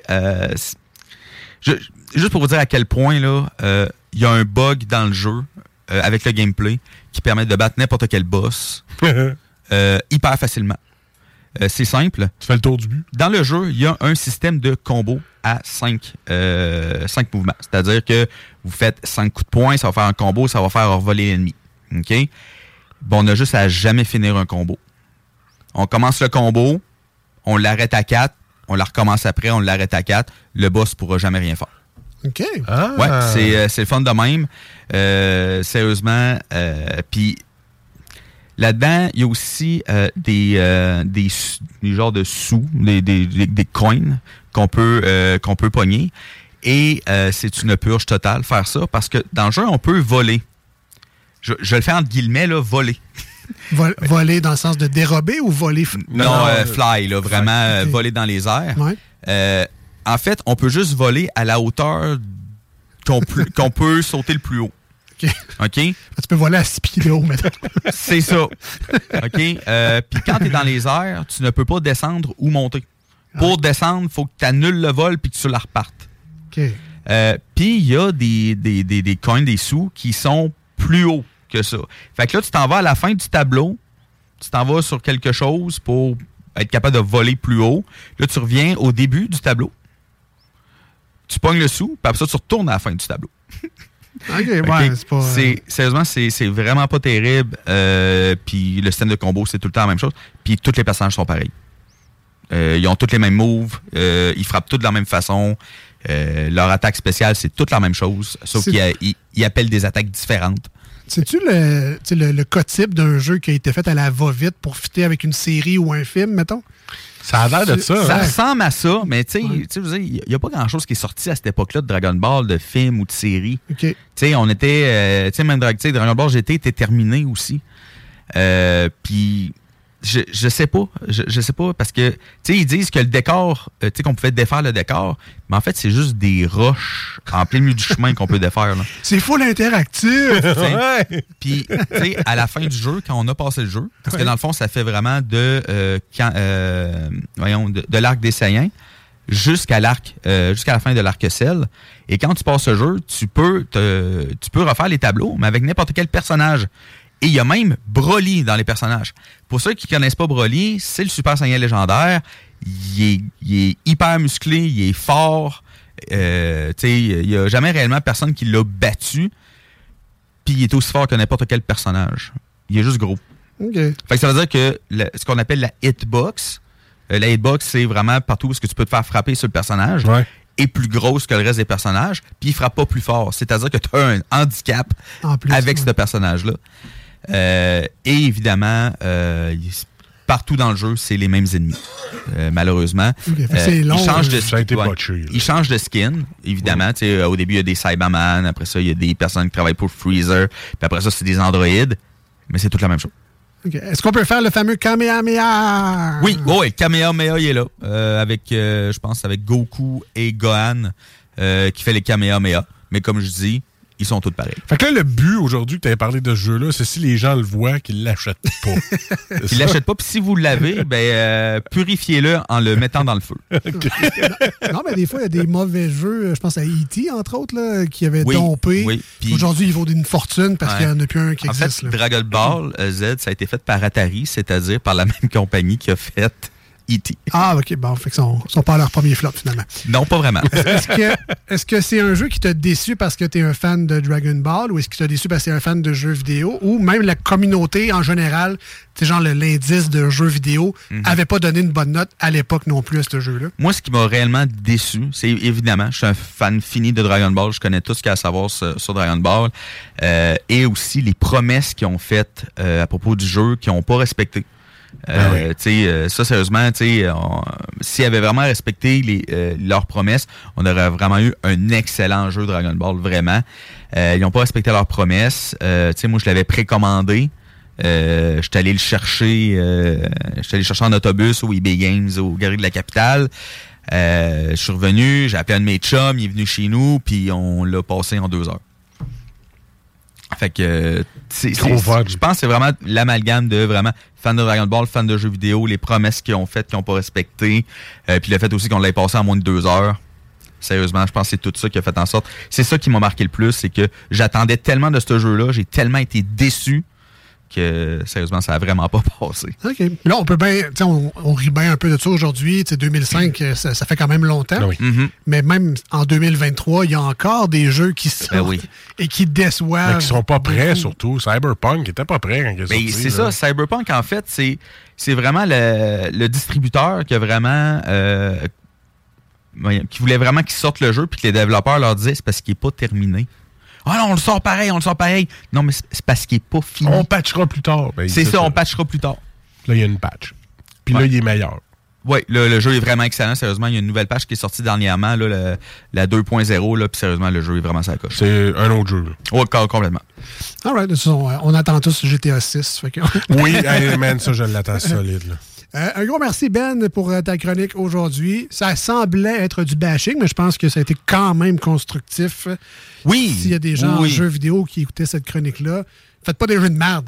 juste pour vous dire à quel point, là, il y a un bug dans le jeu avec le gameplay qui permet de battre n'importe quel boss hyper facilement. C'est simple. Tu fais le tour du but. Dans le jeu, il y a un système de combo à 5 mouvements. C'est-à-dire que vous faites 5 coups de poing, ça va faire un combo, ça va faire revoler l'ennemi. OK? ben, on a juste à jamais finir un combo. On commence le combo, on l'arrête à 4, on la recommence après, on l'arrête à 4. Le boss ne pourra jamais rien faire. OK. Ouais, c'est le fun de même. Sérieusement. Puis là-dedans, il y a aussi des genres de sous, des coins qu'on peut pogner. Et c'est une purge totale faire ça parce que dans le jeu, on peut voler. Je le fais entre guillemets, là, voler. Voler dans le sens de dérober ou voler? Non, fly, là, vraiment okay. Voler dans les airs. Ouais. En fait, on peut juste voler à la hauteur qu'on peut sauter le plus haut. OK? Tu peux voler à 6 pieds de haut, maintenant. C'est ça. OK? Puis quand tu es dans les airs, tu ne peux pas descendre ou monter. Pour descendre, il faut que tu annules le vol puis que tu la repartes. OK. Puis il y a des coins, des sous qui sont plus hauts que ça. Fait que là, tu t'en vas à la fin du tableau, tu t'en vas sur quelque chose pour être capable de voler plus haut. Là, tu reviens au début du tableau. Tu pognes le sou, puis après ça, tu retournes à la fin du tableau. OK, ouais, c'est pas... Sérieusement, c'est vraiment pas terrible. Puis le système de combo, c'est tout le temps la même chose. Puis tous les personnages sont pareils. Ils ont tous les mêmes moves. Ils frappent tous de la même façon. Leur attaque spéciale, c'est toute la même chose. Sauf qu'ils appellent des attaques différentes. C'est-tu le cas type d'un jeu qui a été fait à la va-vite pour fitter avec une série ou un film, mettons? Ça a l'air de ça. Ça ressemble à ça, mais tu sais, il n'y a pas grand-chose qui est sorti à cette époque-là de Dragon Ball, de film ou de série. Okay. Tu sais, on était... même Dragon Ball GT était terminé aussi. Puis... Je sais pas. Je sais pas parce que, tu sais, ils disent que le décor, tu sais, qu'on pouvait défaire le décor, mais en fait, c'est juste des roches en plein milieu du chemin qu'on peut défaire. Là. C'est full interactif! Puis, tu sais, à la fin du jeu, quand on a passé le jeu, parce que dans le fond, ça fait vraiment de l'arc des Saiyans jusqu'à la fin de l'arc-ciel. Et quand tu passes le jeu, tu peux refaire les tableaux, mais avec n'importe quel personnage. Et il y a même Broly dans les personnages. Pour ceux qui ne connaissent pas Broly, c'est le Super Saiyan légendaire. Il est hyper musclé, il est fort. Il n'y a jamais réellement personne qui l'a battu. Puis il est aussi fort que n'importe quel personnage. Il est juste gros. Okay. Fait que ça veut dire que ce qu'on appelle la hitbox, la hitbox, c'est vraiment partout où tu peux te faire frapper sur le personnage. Ouais. Est plus grosse que le reste des personnages, puis il frappe pas plus fort. C'est-à-dire que tu as un handicap avec ce personnage-là. Et évidemment, partout dans le jeu, c'est les mêmes ennemis, malheureusement. Okay, c'est long, ils changent de skin, évidemment. Ouais. Au début, il y a des Cyberman, après ça, il y a des personnes qui travaillent pour Freezer, puis après ça, c'est des androïdes, mais c'est toute la même chose. Okay. Est-ce qu'on peut faire le fameux Kamehameha? Oui, le Kamehameha, il est là, avec, je pense, avec Goku et Gohan, qui fait les Kamehameha. Mais comme je dis, ils sont tous pareils. Fait que là, le but aujourd'hui que tu avais parlé de ce jeu-là, c'est si les gens le voient, qu'ils ne l'achètent pas. Qu'ils ne l'achètent pas, puis si vous l'avez, purifiez-le en le mettant dans le feu. Okay. Non, mais des fois, il y a des mauvais jeux, je pense à E.T., entre autres, là, qui avaient dompé. Oui. Puis, aujourd'hui, ils vaut une fortune parce qu'il n'y en a plus un qui existe. En fait, Dragon Ball Z, ça a été fait par Atari, c'est-à-dire par la même compagnie qui a fait E.T. Ah, OK. Bon, fait que sont pas à leur premier flop, finalement. Non, pas vraiment. Est-ce que c'est un jeu qui t'a déçu parce que t'es un fan de Dragon Ball ou est-ce que t'as déçu parce que t'es un fan de jeux vidéo ou même la communauté en général, c'est genre l'indice de jeux vidéo, avait pas donné une bonne note à l'époque non plus à ce jeu-là? Moi, ce qui m'a réellement déçu, c'est évidemment, je suis un fan fini de Dragon Ball, je connais tout ce qu'il y a à savoir sur Dragon Ball, et aussi les promesses qu'ils ont faites à propos du jeu qu'ils n'ont pas respectées. Ça, sérieusement, s'ils avaient vraiment respecté leurs promesses, on aurait vraiment eu un excellent jeu Dragon Ball, vraiment. Ils n'ont pas respecté leurs promesses. Moi, je l'avais précommandé. J'étais allé le chercher. En autobus au eBay Games, au Galerie de la Capitale. Je suis revenu, j'ai appelé un de mes chums, il est venu chez nous, puis on l'a passé en 2 heures. Fait que je pense que c'est vraiment l'amalgame de vraiment fan de Dragon Ball, fan de jeux vidéo, les promesses qu'ils ont faites, qu'ils n'ont pas respectées, puis le fait aussi qu'on l'ait passé en moins de 2 heures. Sérieusement, je pense que c'est tout ça qui a fait en sorte. C'est ça qui m'a marqué le plus, c'est que j'attendais tellement de ce jeu-là, j'ai tellement été déçu que, sérieusement, ça a vraiment pas passé. OK. Là, on peut bien... On rit bien un peu de ça aujourd'hui. 2005, ça fait quand même longtemps. Oui. Mais même en 2023, il y a encore des jeux qui sortent et qui déçoivent. Mais qui sont pas prêts, surtout. Cyberpunk n'était pas prêt quand il est sorti. C'est ça. Cyberpunk, en fait, c'est vraiment le distributeur qui a vraiment... qui voulait vraiment qu'ils sortent le jeu puis que les développeurs leur disaient c'est parce qu'il n'est pas terminé. Ah non, on le sort pareil. Non, mais c'est parce qu'il n'est pas fini. On patchera plus tard. C'est ça, on patchera plus tard. Là, il y a une patch. Puis là, il est meilleur. Oui, le jeu est vraiment excellent. Sérieusement, il y a une nouvelle patch qui est sortie dernièrement, là, la 2.0. Puis sérieusement, le jeu est vraiment sa coche. C'est un autre jeu. Oui, complètement. All right, on attend tous GTA 6. Fait que... Oui, hey, man, ça, je l'attends solide. Là. Un gros merci, Ben, pour ta chronique aujourd'hui. Ça semblait être du bashing, mais je pense que ça a été quand même constructif. Oui. S'il y a des gens en jeux vidéo qui écoutaient cette chronique-là, faites pas des jeux de merde.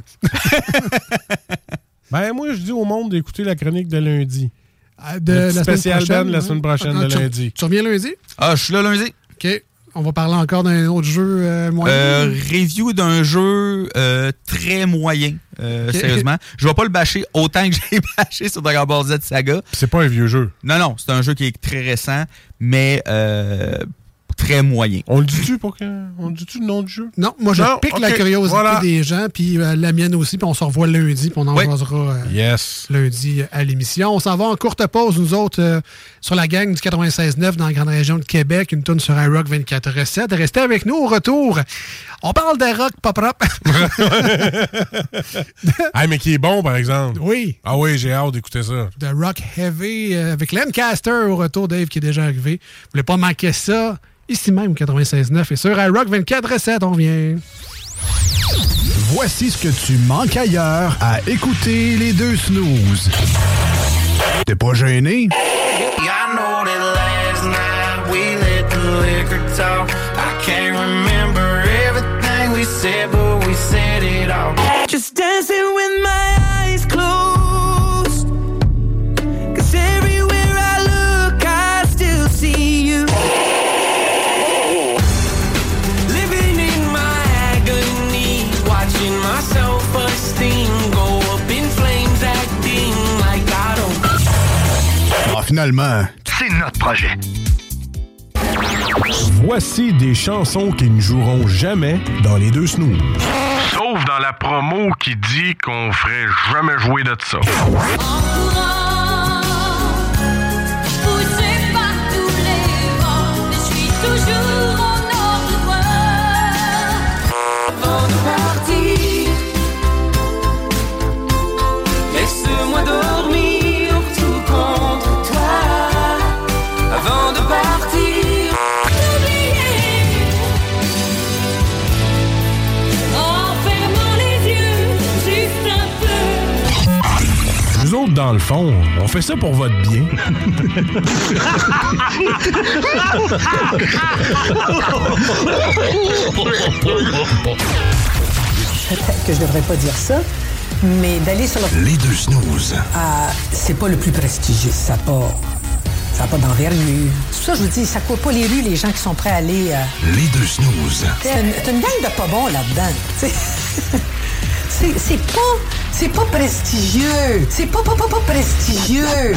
Ben, moi, je dis au monde d'écouter la chronique de lundi. De la spécial semaine prochaine, Ben la semaine prochaine de lundi. Tu reviens lundi? Ah, je suis là lundi. OK. On va parler encore d'un autre jeu moyen. Review d'un jeu très moyen, sérieusement. Je vais pas le bâcher autant que j'ai bâché sur Dragon Ball Z Saga. C'est pas un vieux jeu. Non, c'est un jeu qui est très récent, mais très moyen. On le dit-tu le nom du jeu? Non, moi je pique la curiosité des gens, puis la mienne aussi, puis on se revoit lundi, puis on en jasera lundi à l'émission. On s'en va en courte pause, nous autres, sur la gang du 96.9 dans la grande région de Québec, une tourne sur iRock 24/7. Restez avec nous au retour. On parle de rock pas propre. Mais qui est bon, par exemple. Oui. Ah oui, j'ai hâte d'écouter ça. De rock heavy avec Lancaster au retour, Dave qui est déjà arrivé. Vous voulez pas manquer ça? Ici même, 96.9 et sur iRock 24/7, on vient. Voici ce que tu manques ailleurs à écouter les deux snooze. T'es pas gêné? I know that last night we let the liquor talk. I can't remember everything we said, but we said it all. Just dancing with my eyes closed. 'Cause everywhere I look, I still see you. Living in my agony, watching my self-esteem go up in flames, acting like I don't. Ah, finalement, c'est notre projet. Voici des chansons qui ne joueront jamais dans les deux snooze. Sauf dans la promo qui dit qu'on ferait jamais jouer de ça. Laisse-moi dormir tout contre toi avant de partir. En fermant les yeux juste un peu. Nous autres, dans le fond, on fait ça pour votre bien. Peut-être que je devrais pas dire ça, mais d'aller sur le... Les deux snooze. C'est pas le plus prestigieux. Ça n'a pas d'envergure. C'est pour ça que je vous dis, ça court pas les rues, les gens qui sont prêts à aller... Les deux snooze. C'est une gang de pas bons là-dedans. C'est pas prestigieux. C'est pas prestigieux.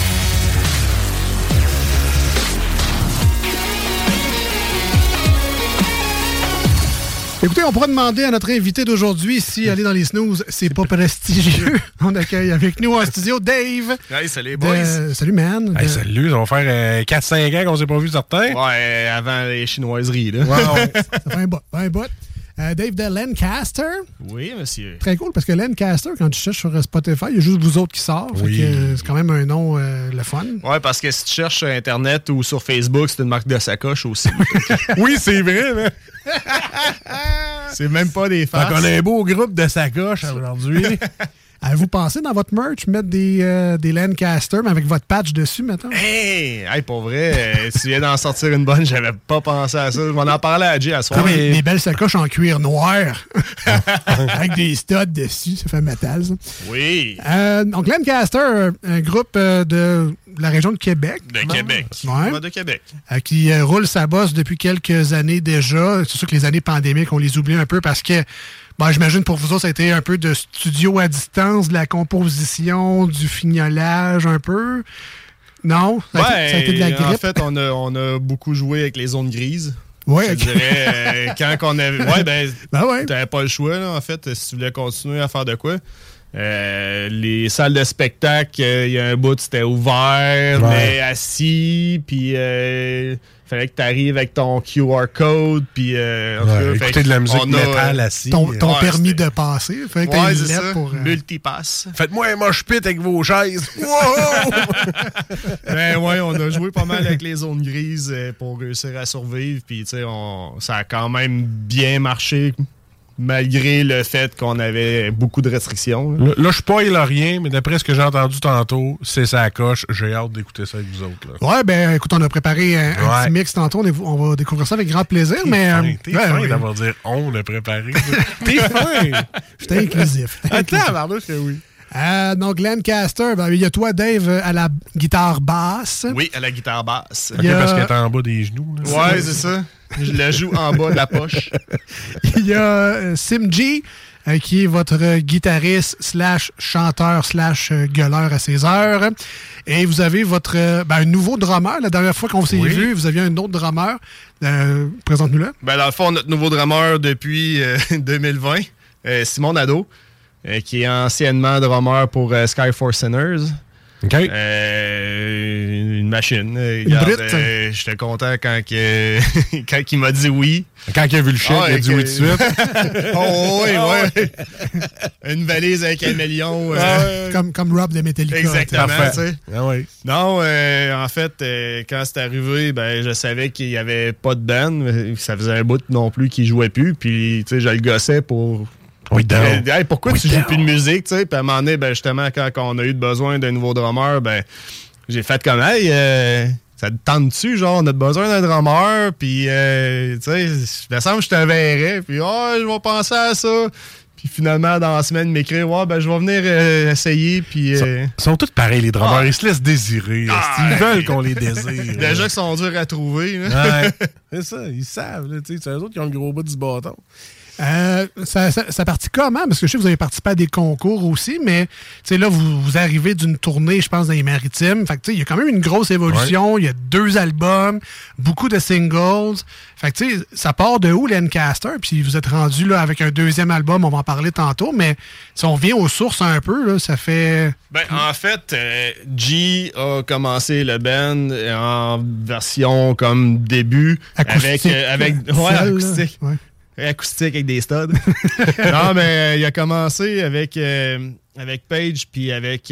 Écoutez, on pourra demander à notre invité d'aujourd'hui si aller dans les snooze, c'est pas prestigieux. On accueille avec nous en studio Dave. Hey, salut, boys. Salut, man. Hey, salut, ça va faire 4-5 ans qu'on s'est pas vu certains. Ouais, avant les chinoiseries, là. Wow. Ça fait un bout. Dave de Lancaster. Oui, monsieur. Très cool, parce que Lancaster, quand tu cherches sur Spotify, il y a juste vous autres qui sort. Oui. Fait que c'est quand même un nom le fun. Ouais, parce que si tu cherches sur Internet ou sur Facebook, c'est une marque de sacoche aussi. Oui, c'est vrai, mais... C'est même pas des farces. On a un beau groupe de sacoches aujourd'hui. Avez-vous pensé dans votre merch mettre des Lancaster, mais avec votre patch dessus, maintenant? Hey, pour vrai, tu viens d'en sortir une bonne, j'avais pas pensé à ça. On en parlait à Jay à soir. Des belles sacoches en cuir noir, avec des studs dessus, ça fait métal, ça. Oui. Donc, Lancaster, un groupe de la région de Québec. Québec. Ouais. De Québec. Qui roule sa bosse depuis quelques années déjà. C'est sûr que les années pandémiques, on les oublie un peu parce que Ben, j'imagine pour vous autres, ça a été un peu de studio à distance, de la composition, du fignolage un peu. Non? Ça a été de la grippe? En fait, on a beaucoup joué avec les zones grises. Oui, je dirais, quand on avait... Ouais, ouais. T'avais pas le choix, là, en fait, si tu voulais continuer à faire de quoi. Les salles de spectacle, il y a un bout, c'était ouvert, mais assis, puis fallait que tu arrives avec ton QR code, puis écouter de la musique métal assis. Ton permis de passer, fait que t'as une lettre pour... Multipass. Faites-moi un mosh pit avec vos chaises. Wow! Ben ouais, on a joué pas mal avec les zones grises pour réussir à survivre, puis tu sais, ça a quand même bien marché, malgré le fait qu'on avait beaucoup de restrictions. Là, je spoil rien, mais d'après ce que j'ai entendu tantôt, c'est ça coche. J'ai hâte d'écouter ça avec vous autres. Là. Ouais, ben écoute, on a préparé un petit mix tantôt. On va découvrir ça avec grand plaisir. T'es fin d'avoir dit on l'a préparé. T'es fin! J'étais inclusif. Attends, Marcus, que oui. Donc, Lancaster, il y a toi, Dave, à la guitare basse. Oui, à la guitare basse. OK, parce qu'elle est en bas des genoux. Là. Ouais, c'est ça. Je la joue en bas de la poche. Il y a Simji, qui est votre guitariste / chanteur / gueuleur à ses heures. Et vous avez votre un nouveau drummer. La dernière fois qu'on s'est vu, vous aviez un autre drummer. Présente-nous-le. Dans le fond, notre nouveau drummer depuis 2020, Simon Nadeau, qui est anciennement drummer pour Skyforce Sinners. OK. Une machine. J'étais content quand il m'a dit oui. Quand il a vu le chèque, il a dit oui tout de suite. Oh oui. Une valise avec $1 million. Comme Rob de Metallica. Exactement. Oui. Non, en fait, quand c'est arrivé, je savais qu'il n'y avait pas de band. Ça faisait un bout non plus qu'il jouait plus. Puis, je le gossais pour... Hey, pourquoi tu joues plus de musique, tu sais? Puis à un moment donné, justement, quand on a eu besoin d'un nouveau drummer, j'ai fait comme, hey, ça te tente-tu, genre, on a besoin d'un drummer, puis, tu sais, il me semble que je te verrais, puis, je vais penser à ça. Puis finalement, dans la semaine, m'écrire, je vais venir essayer, puis... Ils sont tous pareils, les drummers, ils se laissent désirer. Ils veulent qu'on les désire. Déjà qu'ils sont durs à trouver. C'est ça, ils savent, tu sais, c'est eux autres qui ont le gros bout du bâton. Ça partit comment? Parce que je sais que vous avez participé à des concours aussi, mais là, vous arrivez d'une tournée, je pense, dans les Maritimes. Fait que il y a quand même une grosse évolution. Il y a 2 albums, beaucoup de singles. Fait que ça part de où, Lancaster? Puis vous êtes rendu là avec un 2e album, on va en parler tantôt, mais si on revient aux sources un peu, là, ça fait... En fait, G a commencé le band en version comme début. Acoustique. Avec acoustique. Ouais. Acoustique avec des studs. Non, mais il a commencé avec Page, puis avec...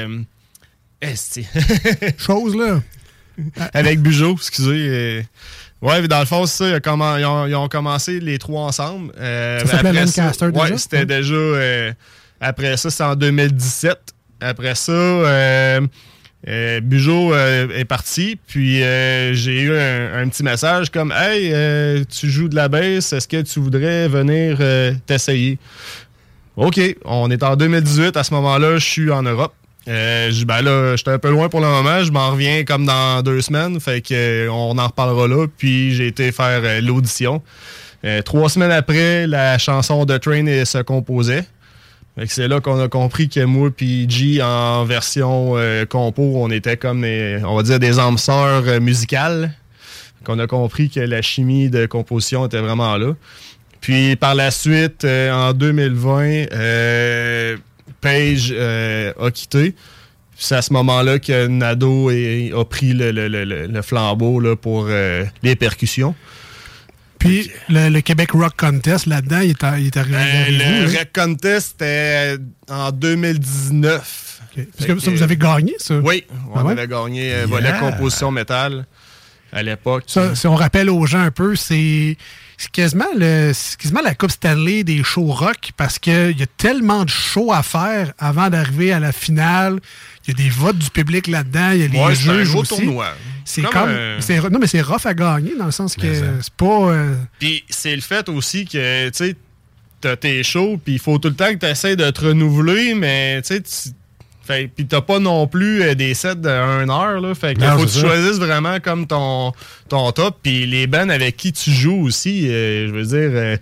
Chose, là. Avec Bugeaud, excusez. Ouais, dans le fond, c'est ça. Ils ont commencé les 3 ensemble. Ça s'appelait Lancaster déjà? Ouais, c'était déjà... après ça, c'est en 2017. Après ça... Bugeaud est parti, puis j'ai eu un petit message comme « Hey, tu joues de la bass, est-ce que tu voudrais venir t'essayer? » OK, on est en 2018, à ce moment-là, je suis en Europe. Là, j'étais un peu loin pour le moment, je m'en reviens comme dans 2 semaines, fait que on en reparlera là, puis j'ai été faire l'audition. 3 semaines après, la chanson de Train se composait. C'est là qu'on a compris que moi et G, en version compo, on était comme on va dire des âmes sœurs musicales. Qu'on a compris que la chimie de composition était vraiment là. Puis par la suite, en 2020, Page a quitté. C'est à ce moment-là que Nadeau a pris le flambeau là, pour les percussions. Puis le Québec Rock Contest, là-dedans, il est arrivé le Rock Contest, c'était en 2019. Okay. Parce que ça, vous avez gagné, ça? Oui, on avait gagné volet composition métal à l'époque. Ça, si on rappelle aux gens un peu, c'est quasiment la Coupe Stanley des shows rock, parce qu'il y a tellement de shows à faire avant d'arriver à la finale. Il y a des votes du public là-dedans, il y a les jeux aussi. C'est un gros tournoi. Non, mais c'est rough à gagner, dans le sens que c'est pas... Puis c'est le fait aussi que, tu sais, t'as tes shows, puis il faut tout le temps que tu essaies de te renouveler, mais tu sais, puis t'as pas non plus des sets de 1 heure, là. Fait qu'il faut que tu choisisses vraiment comme ton top, puis les bands avec qui tu joues aussi, je veux dire...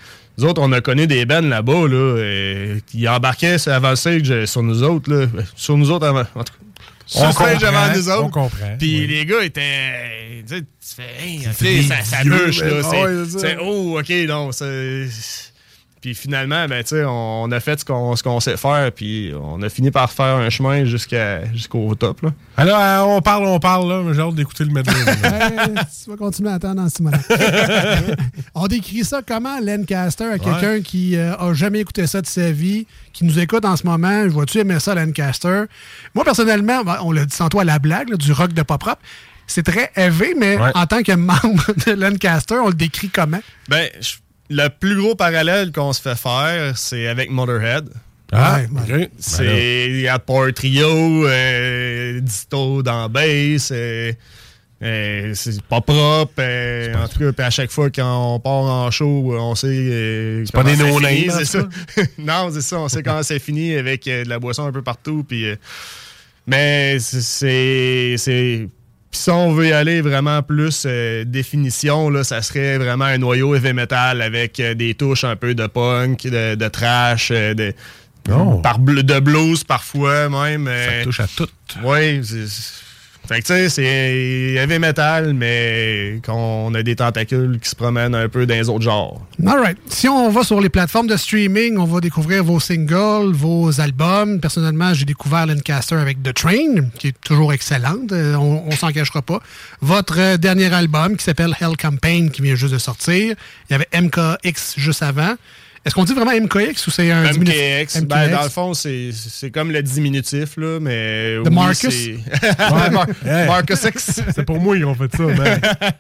nous autres, on a connu des bands là-bas, là, qui embarquaient avant le stage sur nous autres, là. Sur nous autres avant. En tout cas, sur le stage avant nous autres. On comprend. Puis les gars étaient. Tu fais, hey, ça bûche, là. C'est, oh, OK, non, c'est. Puis finalement, ben, tu sais, on a fait ce qu'on sait faire, puis on a fini par faire un chemin jusqu'au top, là. Alors, on parle, là, mais j'ai hâte d'écouter le medley. Tu vas continuer à attendre dans ce moment. On décrit ça comment, Lancaster, à quelqu'un qui a jamais écouté ça de sa vie, qui nous écoute en ce moment. Vois-tu aimer ça, Lancaster? Moi, personnellement, on l'a dit tantôt à la blague, là, du rock de pop rock. C'est très élevé, mais en tant que membre de Lancaster, on le décrit comment? Ben, le plus gros parallèle qu'on se fait faire, c'est avec Motorhead. OK. Il y a Power Trio, Disto dans bass, c'est pas propre. En tout cas, puis à chaque fois qu'on part en show, on sait. C'est pas des no-names, c'est ça. Non, c'est ça. On sait quand c'est fini avec de la boisson un peu partout. Puis, mais c'est puis si on veut y aller vraiment plus définition, là, ça serait vraiment un noyau heavy metal avec des touches un peu de punk, de trash, de blues parfois même. Ça touche à tout. Oui, fait que tu sais, c'est heavy metal, mais qu'on a des tentacules qui se promènent un peu dans les autres genres. All right. Si on va sur les plateformes de streaming, on va découvrir vos singles, vos albums. Personnellement, j'ai découvert Lancaster avec The Train, qui est toujours excellente. On s'en cachera pas. Votre dernier album, qui s'appelle Hell Campaign, qui vient juste de sortir. Il y avait MKX juste avant. Est-ce qu'on dit vraiment MKX ou c'est un diminutif? MKX. Ben, dans le fond, c'est comme le diminutif, là, mais... De Marcus? Marcus X. C'est pour moi qu'ils ont fait ça, ben.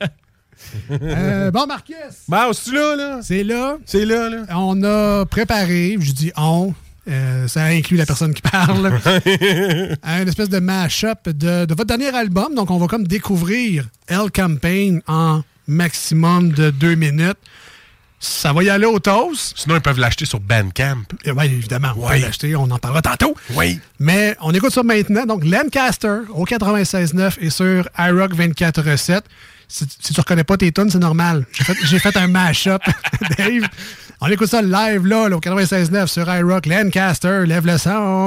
Bon, Marcus. Bon, c'est là? C'est là. C'est là. On a préparé, je dis on, ça inclut la personne qui parle, une espèce de mash-up de votre dernier album. Donc, on va comme découvrir Hell Campaign en maximum de 2 minutes. Ça va y aller au toast. Sinon, ils peuvent l'acheter sur Bandcamp. Oui, évidemment. On peut l'acheter. On en parlera tantôt. Oui. Mais on écoute ça maintenant. Donc, Lancaster au 96.9 et sur iRock 24.7. Si tu reconnais pas tes tunes, c'est normal. J'ai fait un mash-up, Dave. On écoute ça live, là au 96.9 sur iRock. Lancaster, lève le son.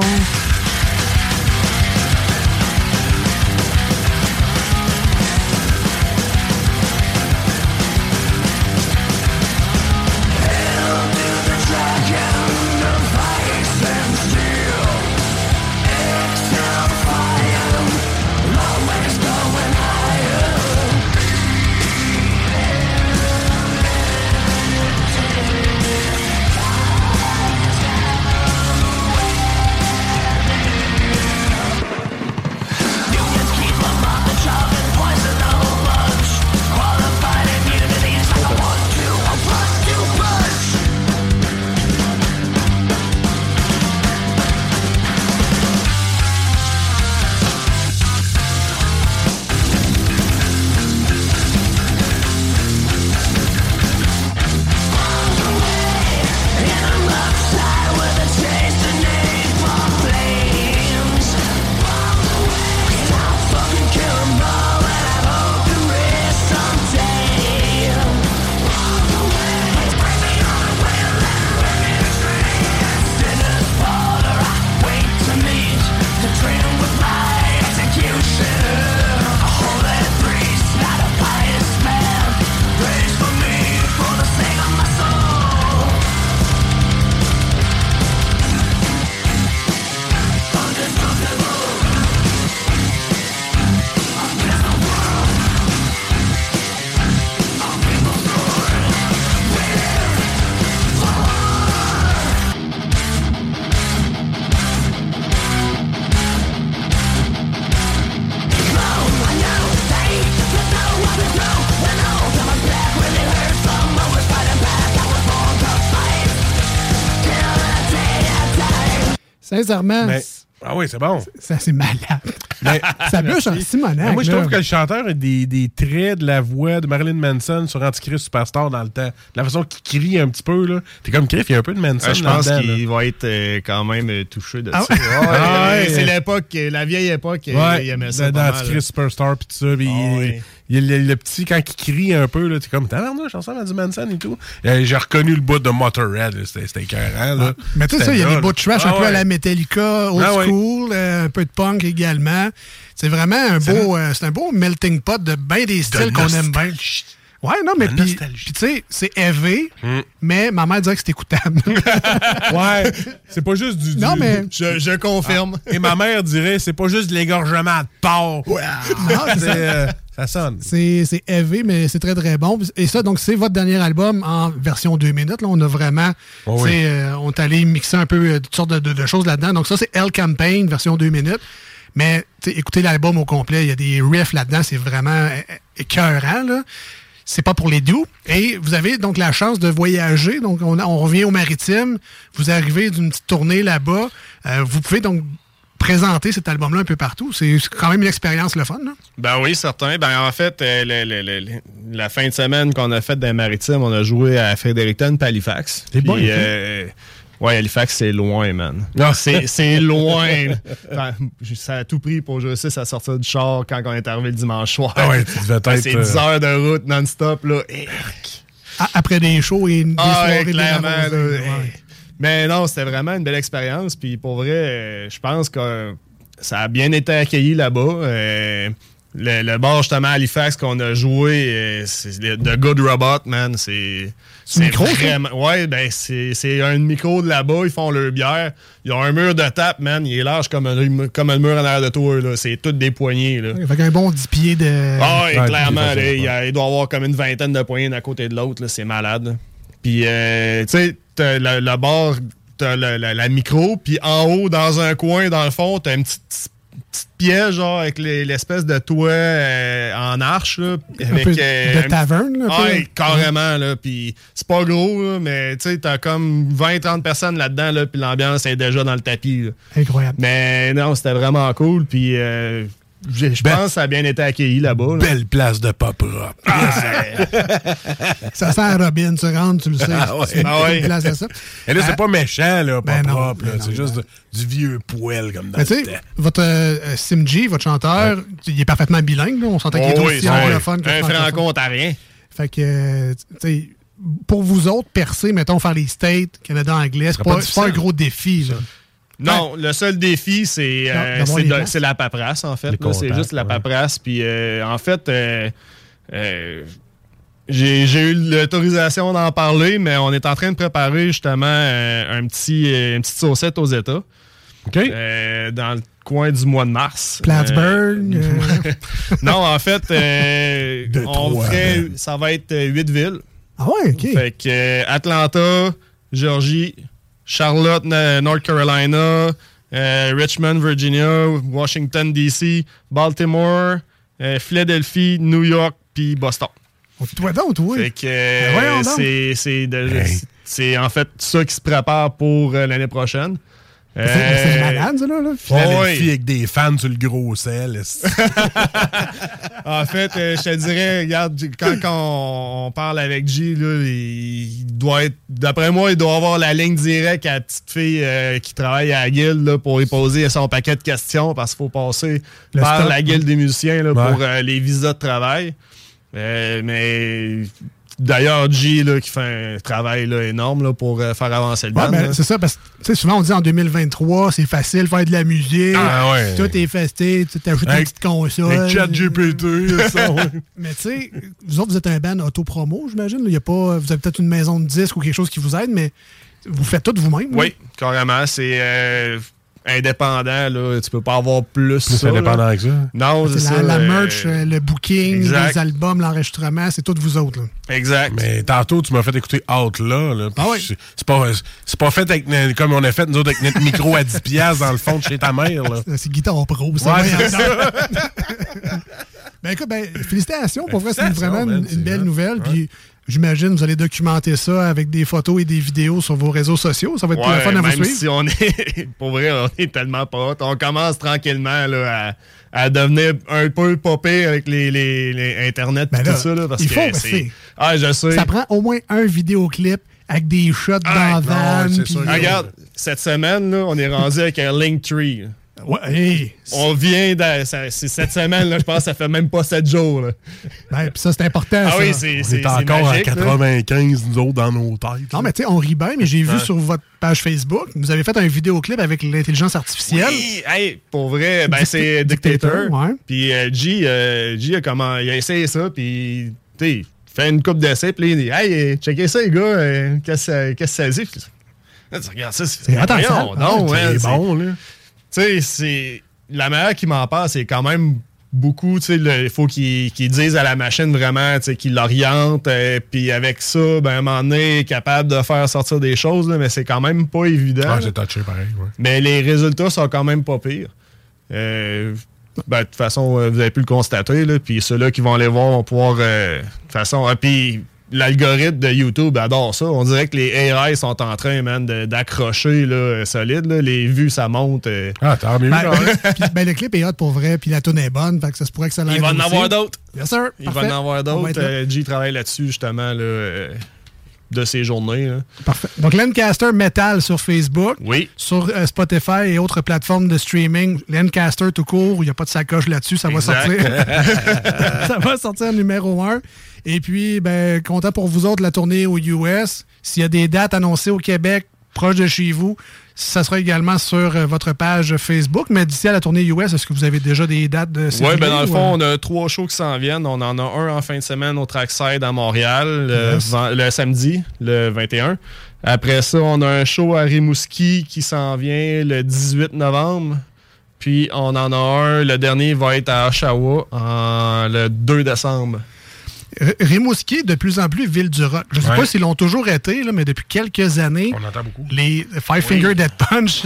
Sincèrement, ah oui, c'est bon. C'est malade. Ça bûche en Simonac. Moi, je trouve que le chanteur a des traits de la voix de Marilyn Manson sur Antichrist Superstar dans le temps. De la façon qu'il crie un petit peu, là. T'es comme Criff, il y a un peu de Manson je pense qu'il va être quand même touché de ça. C'est l'époque, la vieille époque, il aimait ça. D'Antichrist Superstar, puis tout ça. il y a le petit, quand il crie un peu, là, t'es comme, tabarnouche, je ressemble à du Manson et tout. J'ai reconnu le bout de Motorhead, c'était écœurant, là. Mais tu sais ça, il y a des bouts de trash un peu à la Metallica, old school, un peu de punk également. C'est vraiment c'est un beau melting pot de bien des styles qu'on aime bien. Ouais, non, mais puis tu sais, c'est heavy, mais ma mère dirait que c'est écoutable. Ouais, c'est pas juste du... Non, mais... Je confirme. Et ma mère dirait, c'est pas juste de l'égorgement de porc. Non, ça sonne. C'est heavy, mais c'est très, très bon. Et ça, donc, c'est votre dernier album en version 2 minutes. Là, on a vraiment... on est allé mixer un peu toutes sortes de choses là-dedans. Donc ça, c'est Hell Campaign, version 2 minutes. Mais écoutez l'album au complet, il y a des riffs là-dedans, c'est vraiment écœurant, là. C'est pas pour les doux. Et vous avez donc la chance de voyager. Donc, on revient au maritime. Vous arrivez d'une petite tournée là-bas. Vous pouvez donc présenter cet album-là un peu partout. C'est quand même une expérience le fun, là. Ben oui, certain. Ben en fait, la fin de semaine qu'on a faite dans les maritimes, on a joué à Fredericton et Halifax. C'est bon, ouais, Halifax, c'est loin, man. Non, c'est loin. Ça a tout pris pour que je réussisse à sortir du char quand on est arrivé le dimanche soir. Ah ouais, tu devais être... C'est 10 heures de route non-stop, là. Après des shows et des soirées clairement, là. Mais non, c'était vraiment une belle expérience. Puis pour vrai, je pense que ça a bien été accueilli là-bas. Le bar, justement, à Halifax qu'on a joué, c'est The Good Robot, man. C'est micro, vraiment... Ouais, ben c'est un micro de là-bas. Ils font leur bière. Ils ont un mur de tape, man. Il est large comme un mur en arrière de toi, là. C'est toutes des poignées, là. Fait qu'un bon 10 pieds de... Ah, ouais, clairement. Il doit y avoir comme une vingtaine de poignées d'un côté de l'autre, là. C'est malade. Puis, tu sais, t'as le bar, t'as la micro, puis en haut, dans un coin, dans le fond, t'as une petite pièce, genre, avec l'espèce de toit en arche, là. Avec, de taverne, là. Ouais, carrément, là. Puis c'est pas gros, là, mais tu sais, t'as comme 20-30 personnes là-dedans, là, puis l'ambiance est déjà dans le tapis, là. Incroyable. Mais non, c'était vraiment cool, puis... je pense que ça a bien été accueilli là-bas. Là. Belle place de pas propre. Ça sent à Robin, tu rentres, tu le sais. C'est une place à ça. Et là, c'est pas méchant, là, pas propre. C'est juste du vieux poêle comme dans le temps. Votre Simji, votre chanteur, il est parfaitement bilingue. Là. On sentait qu'il est aussi anglophone que un franco-ontarien. Fait que, tu sais, pour vous autres, percer, mettons, faire les States, Canada anglais, c'est pas un gros défi, là. Non, le seul défi, c'est la paperasse, en fait. C'est juste la paperasse. Puis, en fait, j'ai eu l'autorisation d'en parler, mais on est en train de préparer justement une petite saucette aux États. OK. Dans le coin du mois de mars. Plattsburgh. Non, en fait, ça va être 8 villes. Ah ouais, OK. Fait que Atlanta, Georgie, Charlotte, North Carolina, Richmond, Virginia, Washington, D.C., Baltimore, Philadelphie, New York, puis Boston. Toi donc, oui. Fait que c'est en fait ça qui se prépare pour l'année prochaine. C'est malade, ça, là. Philadelphie avec des fans sur le gros sel. En fait, je te dirais, regarde, quand on parle avec G, là, il doit être, d'après moi, il doit avoir la ligne directe à la petite fille qui travaille à la guilde là, pour y poser son paquet de questions parce qu'il faut passer par la guilde des musiciens là, pour les visas de travail. Mais d'ailleurs, G là, qui fait un travail là, énorme là, pour faire avancer le band. C'est ça, parce que souvent on dit en 2023, c'est facile de faire de la musique. Tout est festé, tu t'ajoutes une petite console. Avec ChatGPT, ça, ouais. Mais tu sais, vous autres, vous êtes un band auto-promo, j'imagine. Vous avez peut-être une maison de disques ou quelque chose qui vous aide, mais vous faites tout vous-même. Oui, carrément. C'est indépendant, là, tu peux pas avoir plus indépendant avec ça. Non, c'est ça. La merch, le booking, les albums, l'enregistrement, c'est tout vous autres. Là. Exact. Mais tantôt, tu m'as fait écouter Out là. Ah oui. C'est pas fait avec, comme on a fait nous autres avec notre micro à 10$ dans le fond de chez ta mère. Là. C'est Guitare Pro, ça. Ouais, c'est ça. Ben écoute, félicitations. Pour vrai, c'est vraiment une belle nouvelle. Puis j'imagine que vous allez documenter ça avec des photos et des vidéos sur vos réseaux sociaux. Ça va être plus fun à vous suivre. Si on est, pour vrai, on est tellement pas hot. On commence tranquillement là, à devenir un peu popé avec les Internet et tout ça. Là, parce que c'est... Ah, je sais. Ça prend au moins un vidéoclip avec des shots dans la van. Regarde, cette semaine, là, on est rendu avec un Linktree. On vient c'est cette semaine, là, je pense que ça fait même pas 7 jours. Là. Ben, puis ça, c'est important. Ah ça. oui, c'est encore magique, à 95, nous autres, dans nos têtes. Non, mais tu sais, on rit bien, mais j'ai vu sur votre page Facebook, vous avez fait un vidéoclip avec l'intelligence artificielle. Oui, hey, pour vrai, c'est Dictator. Ouais. Puis G a essayé ça, puis tu fait une coupe d'essai, puis il dit hey, checkez ça, les gars, qu'est-ce que ça dit? Là, tu regardes ça, c'est bon, là. Tu sais, c'est la manière qu'il m'en parle, c'est quand même beaucoup, tu sais, il faut qu'ils disent à la machine vraiment, tu sais, qu'ils l'orientent, puis avec ça, ben, à un moment donné, il est capable de faire sortir des choses, là, mais c'est quand même pas évident. Ah, j'ai touché pareil, ouais. Mais les résultats sont quand même pas pires. De toute façon, vous avez pu le constater, là, puis ceux-là qui vont aller voir vont pouvoir, de toute façon, puis l'algorithme de YouTube adore ça. On dirait que les AI sont en train, man, d'accrocher là, solide. Là. Les vues, ça monte. Ah, tant mieux. Le clip est hot pour vrai, puis la tune est bonne, fait que ça se pourrait que ça l'aide. Il va en avoir d'autres. Bien sûr. Il va en avoir d'autres. G travaille là-dessus, justement, là, de ces journées. Là. Parfait. Donc, Lancaster Metal sur Facebook. Oui. Sur Spotify et autres plateformes de streaming. Lancaster tout court, il n'y a pas de sacoche là-dessus, ça va sortir. Ça va sortir numéro 1. Et puis, ben, content pour vous autres, la tournée aux US. S'il y a des dates annoncées au Québec, proche de chez vous, ça sera également sur votre page Facebook. Mais d'ici à la tournée US, est-ce que vous avez déjà des dates de ces Oui, ben dans le fond, on a 3 shows qui s'en viennent. On en a un en fin de semaine au Trackside à Montréal, le samedi, le 21. Après ça, on a un show à Rimouski qui s'en vient le 18 novembre. Puis on en a un, le dernier va être à Oshawa le 2 décembre. Rimouski, de plus en plus ville du rock. Je ne sais pas s'ils l'ont toujours été, là, mais depuis quelques années, on entend beaucoup. Les Five Finger Death Punch,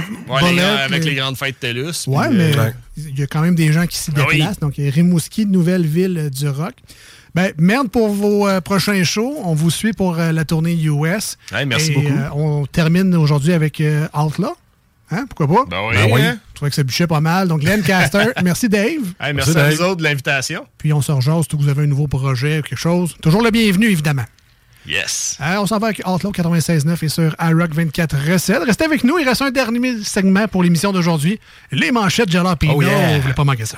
avec les grandes fêtes TELUS. Oui, mais il y a quand même des gens qui s'y déplacent. Donc, Rimouski, nouvelle ville du rock. Ben, merde pour vos prochains shows. On vous suit pour la tournée US. Hey, merci beaucoup. On termine aujourd'hui avec Outlaw. Hein? Pourquoi pas? Ben oui. Je trouvais que ça bûchait pas mal. Donc, Lancaster, merci Dave. Hey, merci à vous autres de l'invitation. Puis on se rejase si vous avez un nouveau projet ou quelque chose. Toujours le bienvenu, évidemment. Yes. On s'en va avec Outlaw 96.9 et sur iRock 24.7. Restez avec nous. Il reste un dernier segment pour l'émission d'aujourd'hui. Les manchettes Jalapeno. Vous ne voulez pas manquer ça.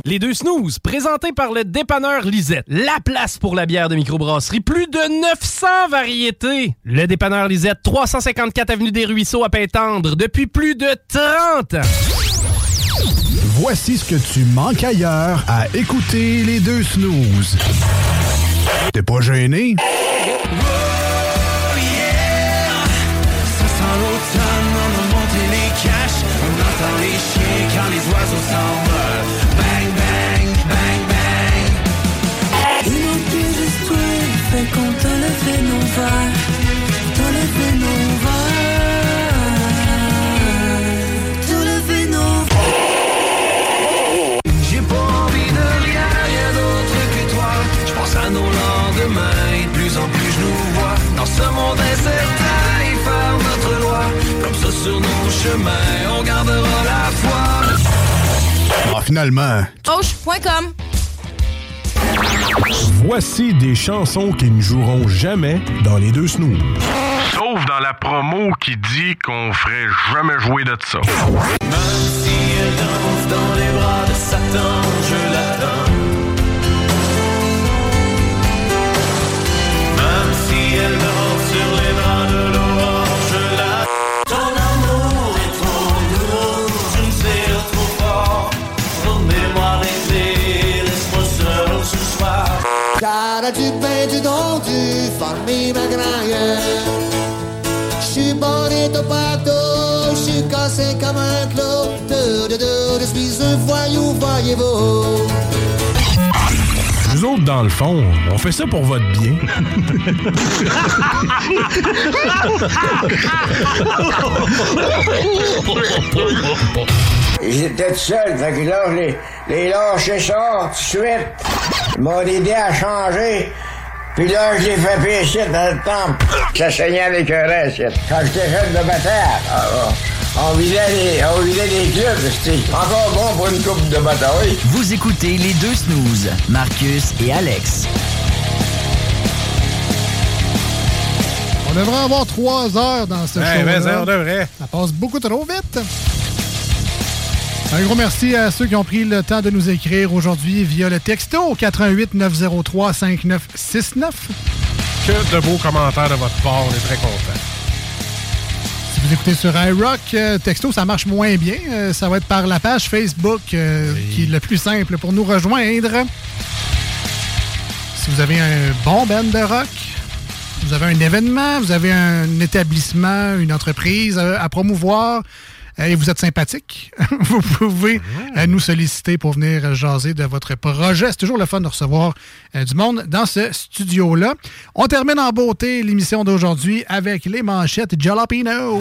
Les deux snooze, présentés par le dépanneur Lisette. La place pour la bière de microbrasserie. Plus de 900 variétés. Le dépanneur Lisette, 354 avenue des Ruisseaux à Pintendre, depuis plus de 30 ans. Voici ce que tu manques ailleurs à écouter les deux snooze. T'es pas gêné? Ça sent l'automne, on a monté les caches. On entend les chiens quand les oiseaux s'envolent. Bang, bang, bang, bang. Il manque plus juste toi, fait qu'on t'a levé nos verres. T'as levé nos verres. T'as levé nos verres. J'ai pas envie de rien, rien d'autre que toi. Je pense à nos lendemains, et de plus en plus je nous vois. Dans ce monde incertain, y faire notre loi. Comme ça sur nos chemins, on gardera la foi. Ah, finalement. Hoche.com. Voici des chansons qui ne joueront jamais dans les deux snooze. Sauf dans la promo qui dit qu'on ferait jamais jouer de ça. Même si elle danse dans les bras de Satan, je l'attends. Même si elle danse sur les bras de l'aurore, je l'attends. Ton amour est trop lourd, je me serre trop fort. Ton mémoire l'été, laisse-moi seul ce soir. Cara du pain, du don, du farmi ma graille. J'suis bonito partout, j'suis cassé comme un clou. Je suis un voyou, voyez-vous. Nous autres, dans le fond, on fait ça pour votre bien. J'étais tout seul, fait que là, les lâchais ça tout de suite. Ils m'ont aidé à changer. Puis là, je l'ai fait pécher dans le temple. Ça saignait avec un reste. Quand j'étais jeune de bataille, on vidait des clubs. C'était encore bon pour une coupe de bataille. Vous écoutez les deux snooze, Marcus et Alex. On devrait avoir 3 heures dans ce show-là. Mais on devrait. Ça passe beaucoup trop vite. Un gros merci à ceux qui ont pris le temps de nous écrire aujourd'hui via le texto 88 903 5969. Que de beaux commentaires de votre part, on est très contents. Si vous écoutez sur iRock, texto, ça marche moins bien. Ça va être par la page Facebook qui est le plus simple pour nous rejoindre. Si vous avez un bon band de rock, vous avez un événement, vous avez un établissement, une entreprise à promouvoir, et vous êtes sympathique, vous pouvez nous solliciter pour venir jaser de votre projet. C'est toujours le fun de recevoir du monde dans ce studio-là. On termine en beauté l'émission d'aujourd'hui avec les manchettes Jalapeno.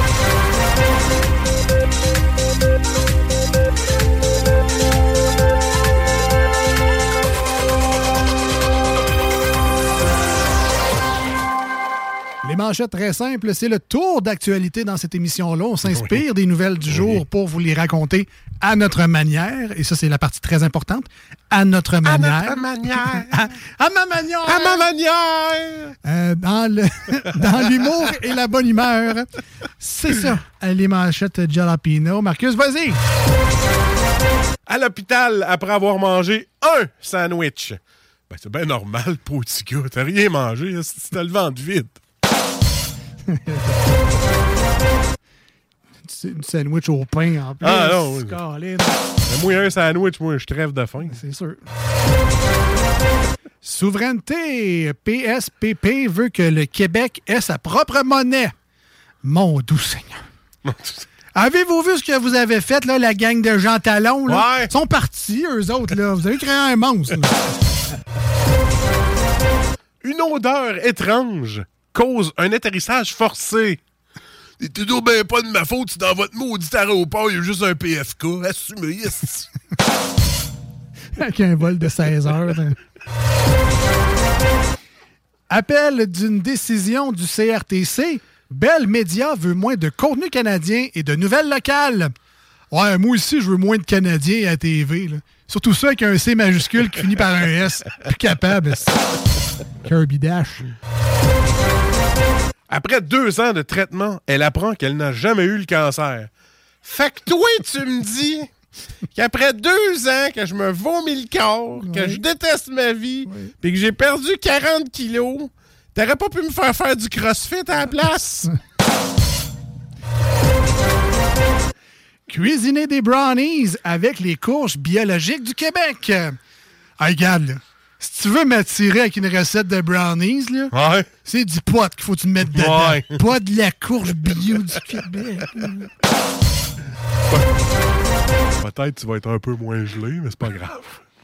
Les manchettes très simples, c'est le tour d'actualité dans cette émission-là. On s'inspire des nouvelles du jour pour vous les raconter à notre manière. Et ça, c'est la partie très importante. À notre manière. À notre manière. À ma manière. À ma Dans manière. dans l'humour et la bonne humeur. C'est ça, les manchettes Jalapeno. Marcus, vas-y. À l'hôpital, après avoir mangé un sandwich. Ben, c'est bien normal, pour petit gars. T'as rien mangé, si t'as le ventre vide. C'est une sandwich au pain en plus. Ah non. Moi, un sandwich, moi, je crève de faim. C'est sûr. Souveraineté. PSPP veut que le Québec ait sa propre monnaie. Mon doux Seigneur. Avez-vous vu ce que vous avez fait, là, la gang de Jean Talon? Là? Ouais. Ils sont partis, eux autres. Là. Vous avez créé un monstre. Une odeur étrange cause un atterrissage forcé. C'est toujours bien pas de ma faute si dans votre maudit aéroport, il y a juste un PFK. Assumez. Avec un vol de 16 heures. Appel d'une décision du CRTC. Bell Media veut moins de contenu canadien et de nouvelles locales. Ouais, moi aussi, je veux moins de Canadiens à la TV. Là. Surtout ça avec un C majuscule qui finit par un S. Plus capable. Kirby Dash. Après 2 ans de traitement, elle apprend qu'elle n'a jamais eu le cancer. Fait que toi, tu me dis qu'après 2 ans que je me vomis le corps, que je déteste ma vie, puis que j'ai perdu 40 kilos, t'aurais pas pu me faire du crossfit à la place? Cuisiner des brownies avec les courges biologiques du Québec. Hey, regarde, là. Si tu veux m'attirer avec une recette de brownies, là, c'est du pot qu'il faut que tu me mettes dedans. Ouais. Pas de la courge bio du Québec. Peut-être que tu vas être un peu moins gelé, mais c'est pas grave.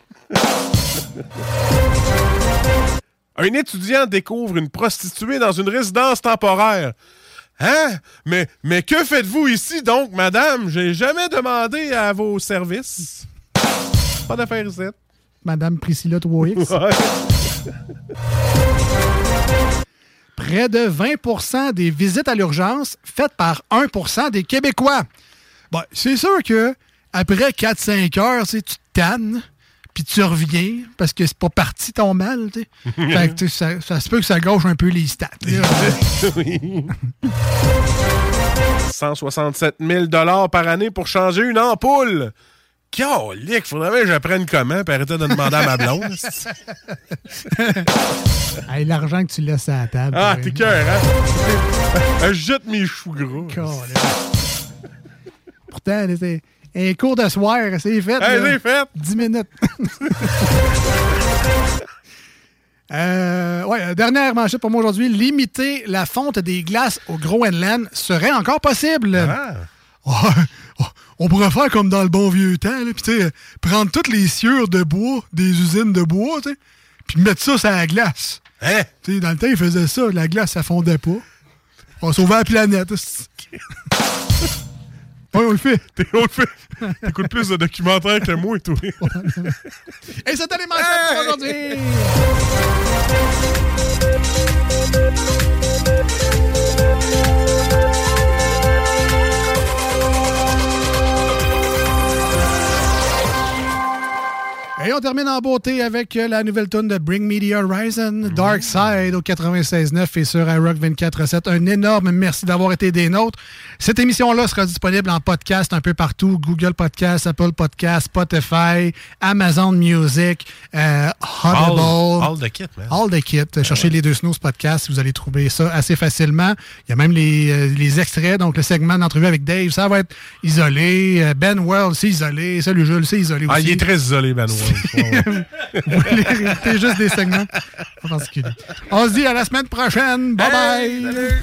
Un étudiant découvre une prostituée dans une résidence temporaire. Hein? Mais que faites-vous ici, donc, madame? J'ai jamais demandé à vos services. Pas d'affaires ici. Madame Priscilla 3X. Ouais. Près de 20% des visites à l'urgence faites par 1% des Québécois. Bon, c'est sûr que après 4-5 heures, tu te tannes, puis tu reviens, parce que c'est pas parti ton mal. Fait que ça se peut que ça gauche un peu les stats. Oui. 167 000 $ par année pour changer une ampoule. Calique, faudrait que j'apprenne comment, puis arrêter de demander à ma blonde. Hey, l'argent que tu laisses à la table. Ah, t'es cœur, hein? Je jette mes choux gras. Pourtant, c'est un cours de soir, c'est fait. Hey, c'est fait. 10 minutes. Dernière manchette pour moi aujourd'hui. Limiter la fonte des glaces au Groenland serait encore possible. On pourrait faire comme dans le bon vieux temps, puis prendre toutes les sciures de bois des usines de bois, puis mettre ça sur la glace. Hein? Dans le temps, ils faisaient ça, la glace, ça fondait pas. On sauvait la planète. Oui, on le fait. T'écoutes plus de documentaires que moi et tout. Et c'était les manchettes pour aujourd'hui. Et on termine en beauté avec la nouvelle tune de Bring Me the Horizon, Dark Side au 96.9 et sur iRock 24.7. Un énorme merci d'avoir été des nôtres. Cette émission-là sera disponible en podcast un peu partout. Google Podcast, Apple Podcast, Spotify, Amazon Music, Audible. All the kit, man. All the kit. Cherchez les 2 Snooze Podcasts, vous allez trouver ça assez facilement. Il y a même les extraits, donc le segment d'entrevue avec Dave, ça va être isolé. Ben World, c'est isolé. Salut Jules, c'est isolé aussi. Ah, il est très isolé, Ben World. Vous voulez réécouter juste des segments en particulier. On se dit à la semaine prochaine. Bye bye! Salut.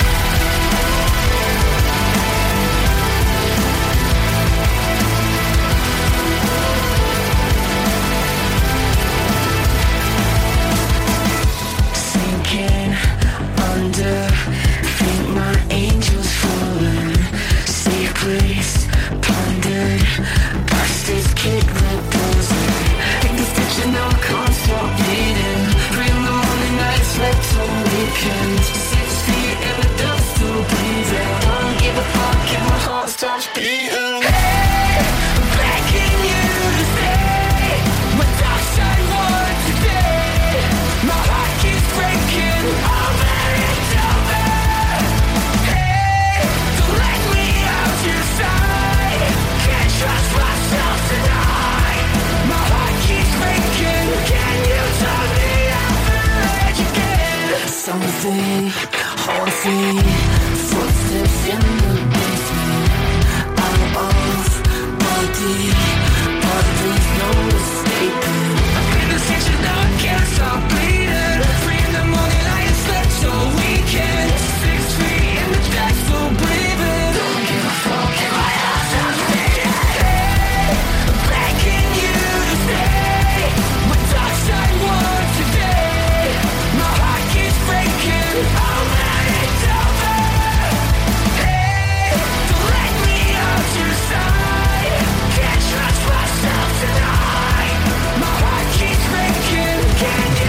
Sinking under, think my angels fallen. Secrets pondered, bastards kick the doors in. Think this tension now can't stop bleeding. 3 in the morning, I slept all weekend. 6 feet in the dust, still breathing. Don't give a fuck if my heart stops beating. Hey, I'm begging you to stay. My dark side won today. My heart keeps breaking. I'm very stubborn. Hey, don't let me out your side. Can't trust myself tonight. My heart keeps breaking. Can you tell me I'm the edge again? Something haunting, footsteps in the basement. Out of body, but there's no escaping. I'm in this tension now, I can't stop bleeding. 3 in the morning, I ain't slept all weekend. 6 feet in the dark, still breathing. Don't give a fuck if my heart stops beating. Hey, I'm begging you to stay. My dark side won today. My heart keeps breaking. I'm at it over. Hey, don't let me out your side. Can't trust myself tonight. My heart keeps breaking. Can you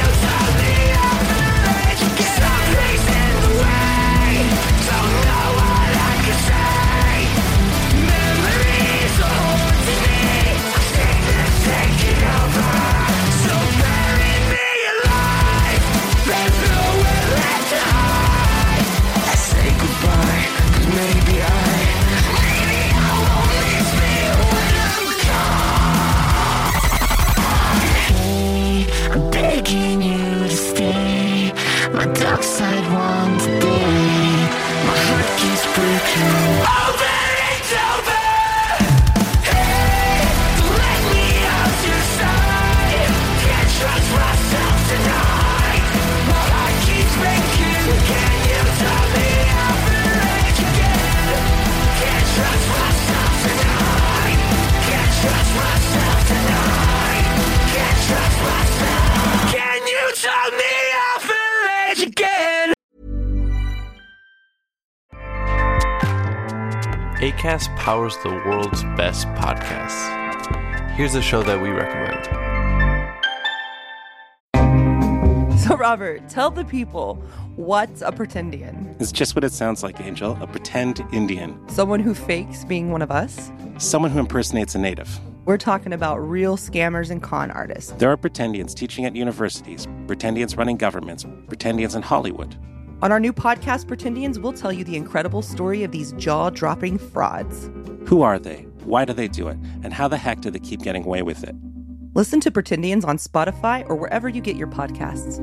begging you to stay. My dark side won today. My heart keeps breaking. Over, it's over. Hey, let me out your side. Can't trust myself tonight. My heart keeps breaking. Can you tell me I'll relate again? Can't trust myself tonight. Can't trust myself tonight. Can't trust myself. Can you tell me I'll relate again? Acast powers the world's best podcasts. Here's a show that we recommend. So, Robert, tell the people, what's a pretendian? It's just what it sounds like, Angel. A pretend Indian. Someone who fakes being one of us? Someone who impersonates a native. We're talking about real scammers and con artists. There are pretendians teaching at universities, pretendians running governments, pretendians in Hollywood. On our new podcast, Pretendians, we'll tell you the incredible story of these jaw-dropping frauds. Who are they? Why do they do it? And how the heck do they keep getting away with it? Listen to Pretendians on Spotify or wherever you get your podcasts.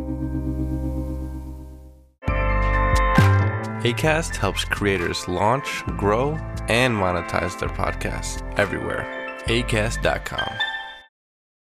Acast helps creators launch, grow, and monetize their podcasts everywhere. Acast.com.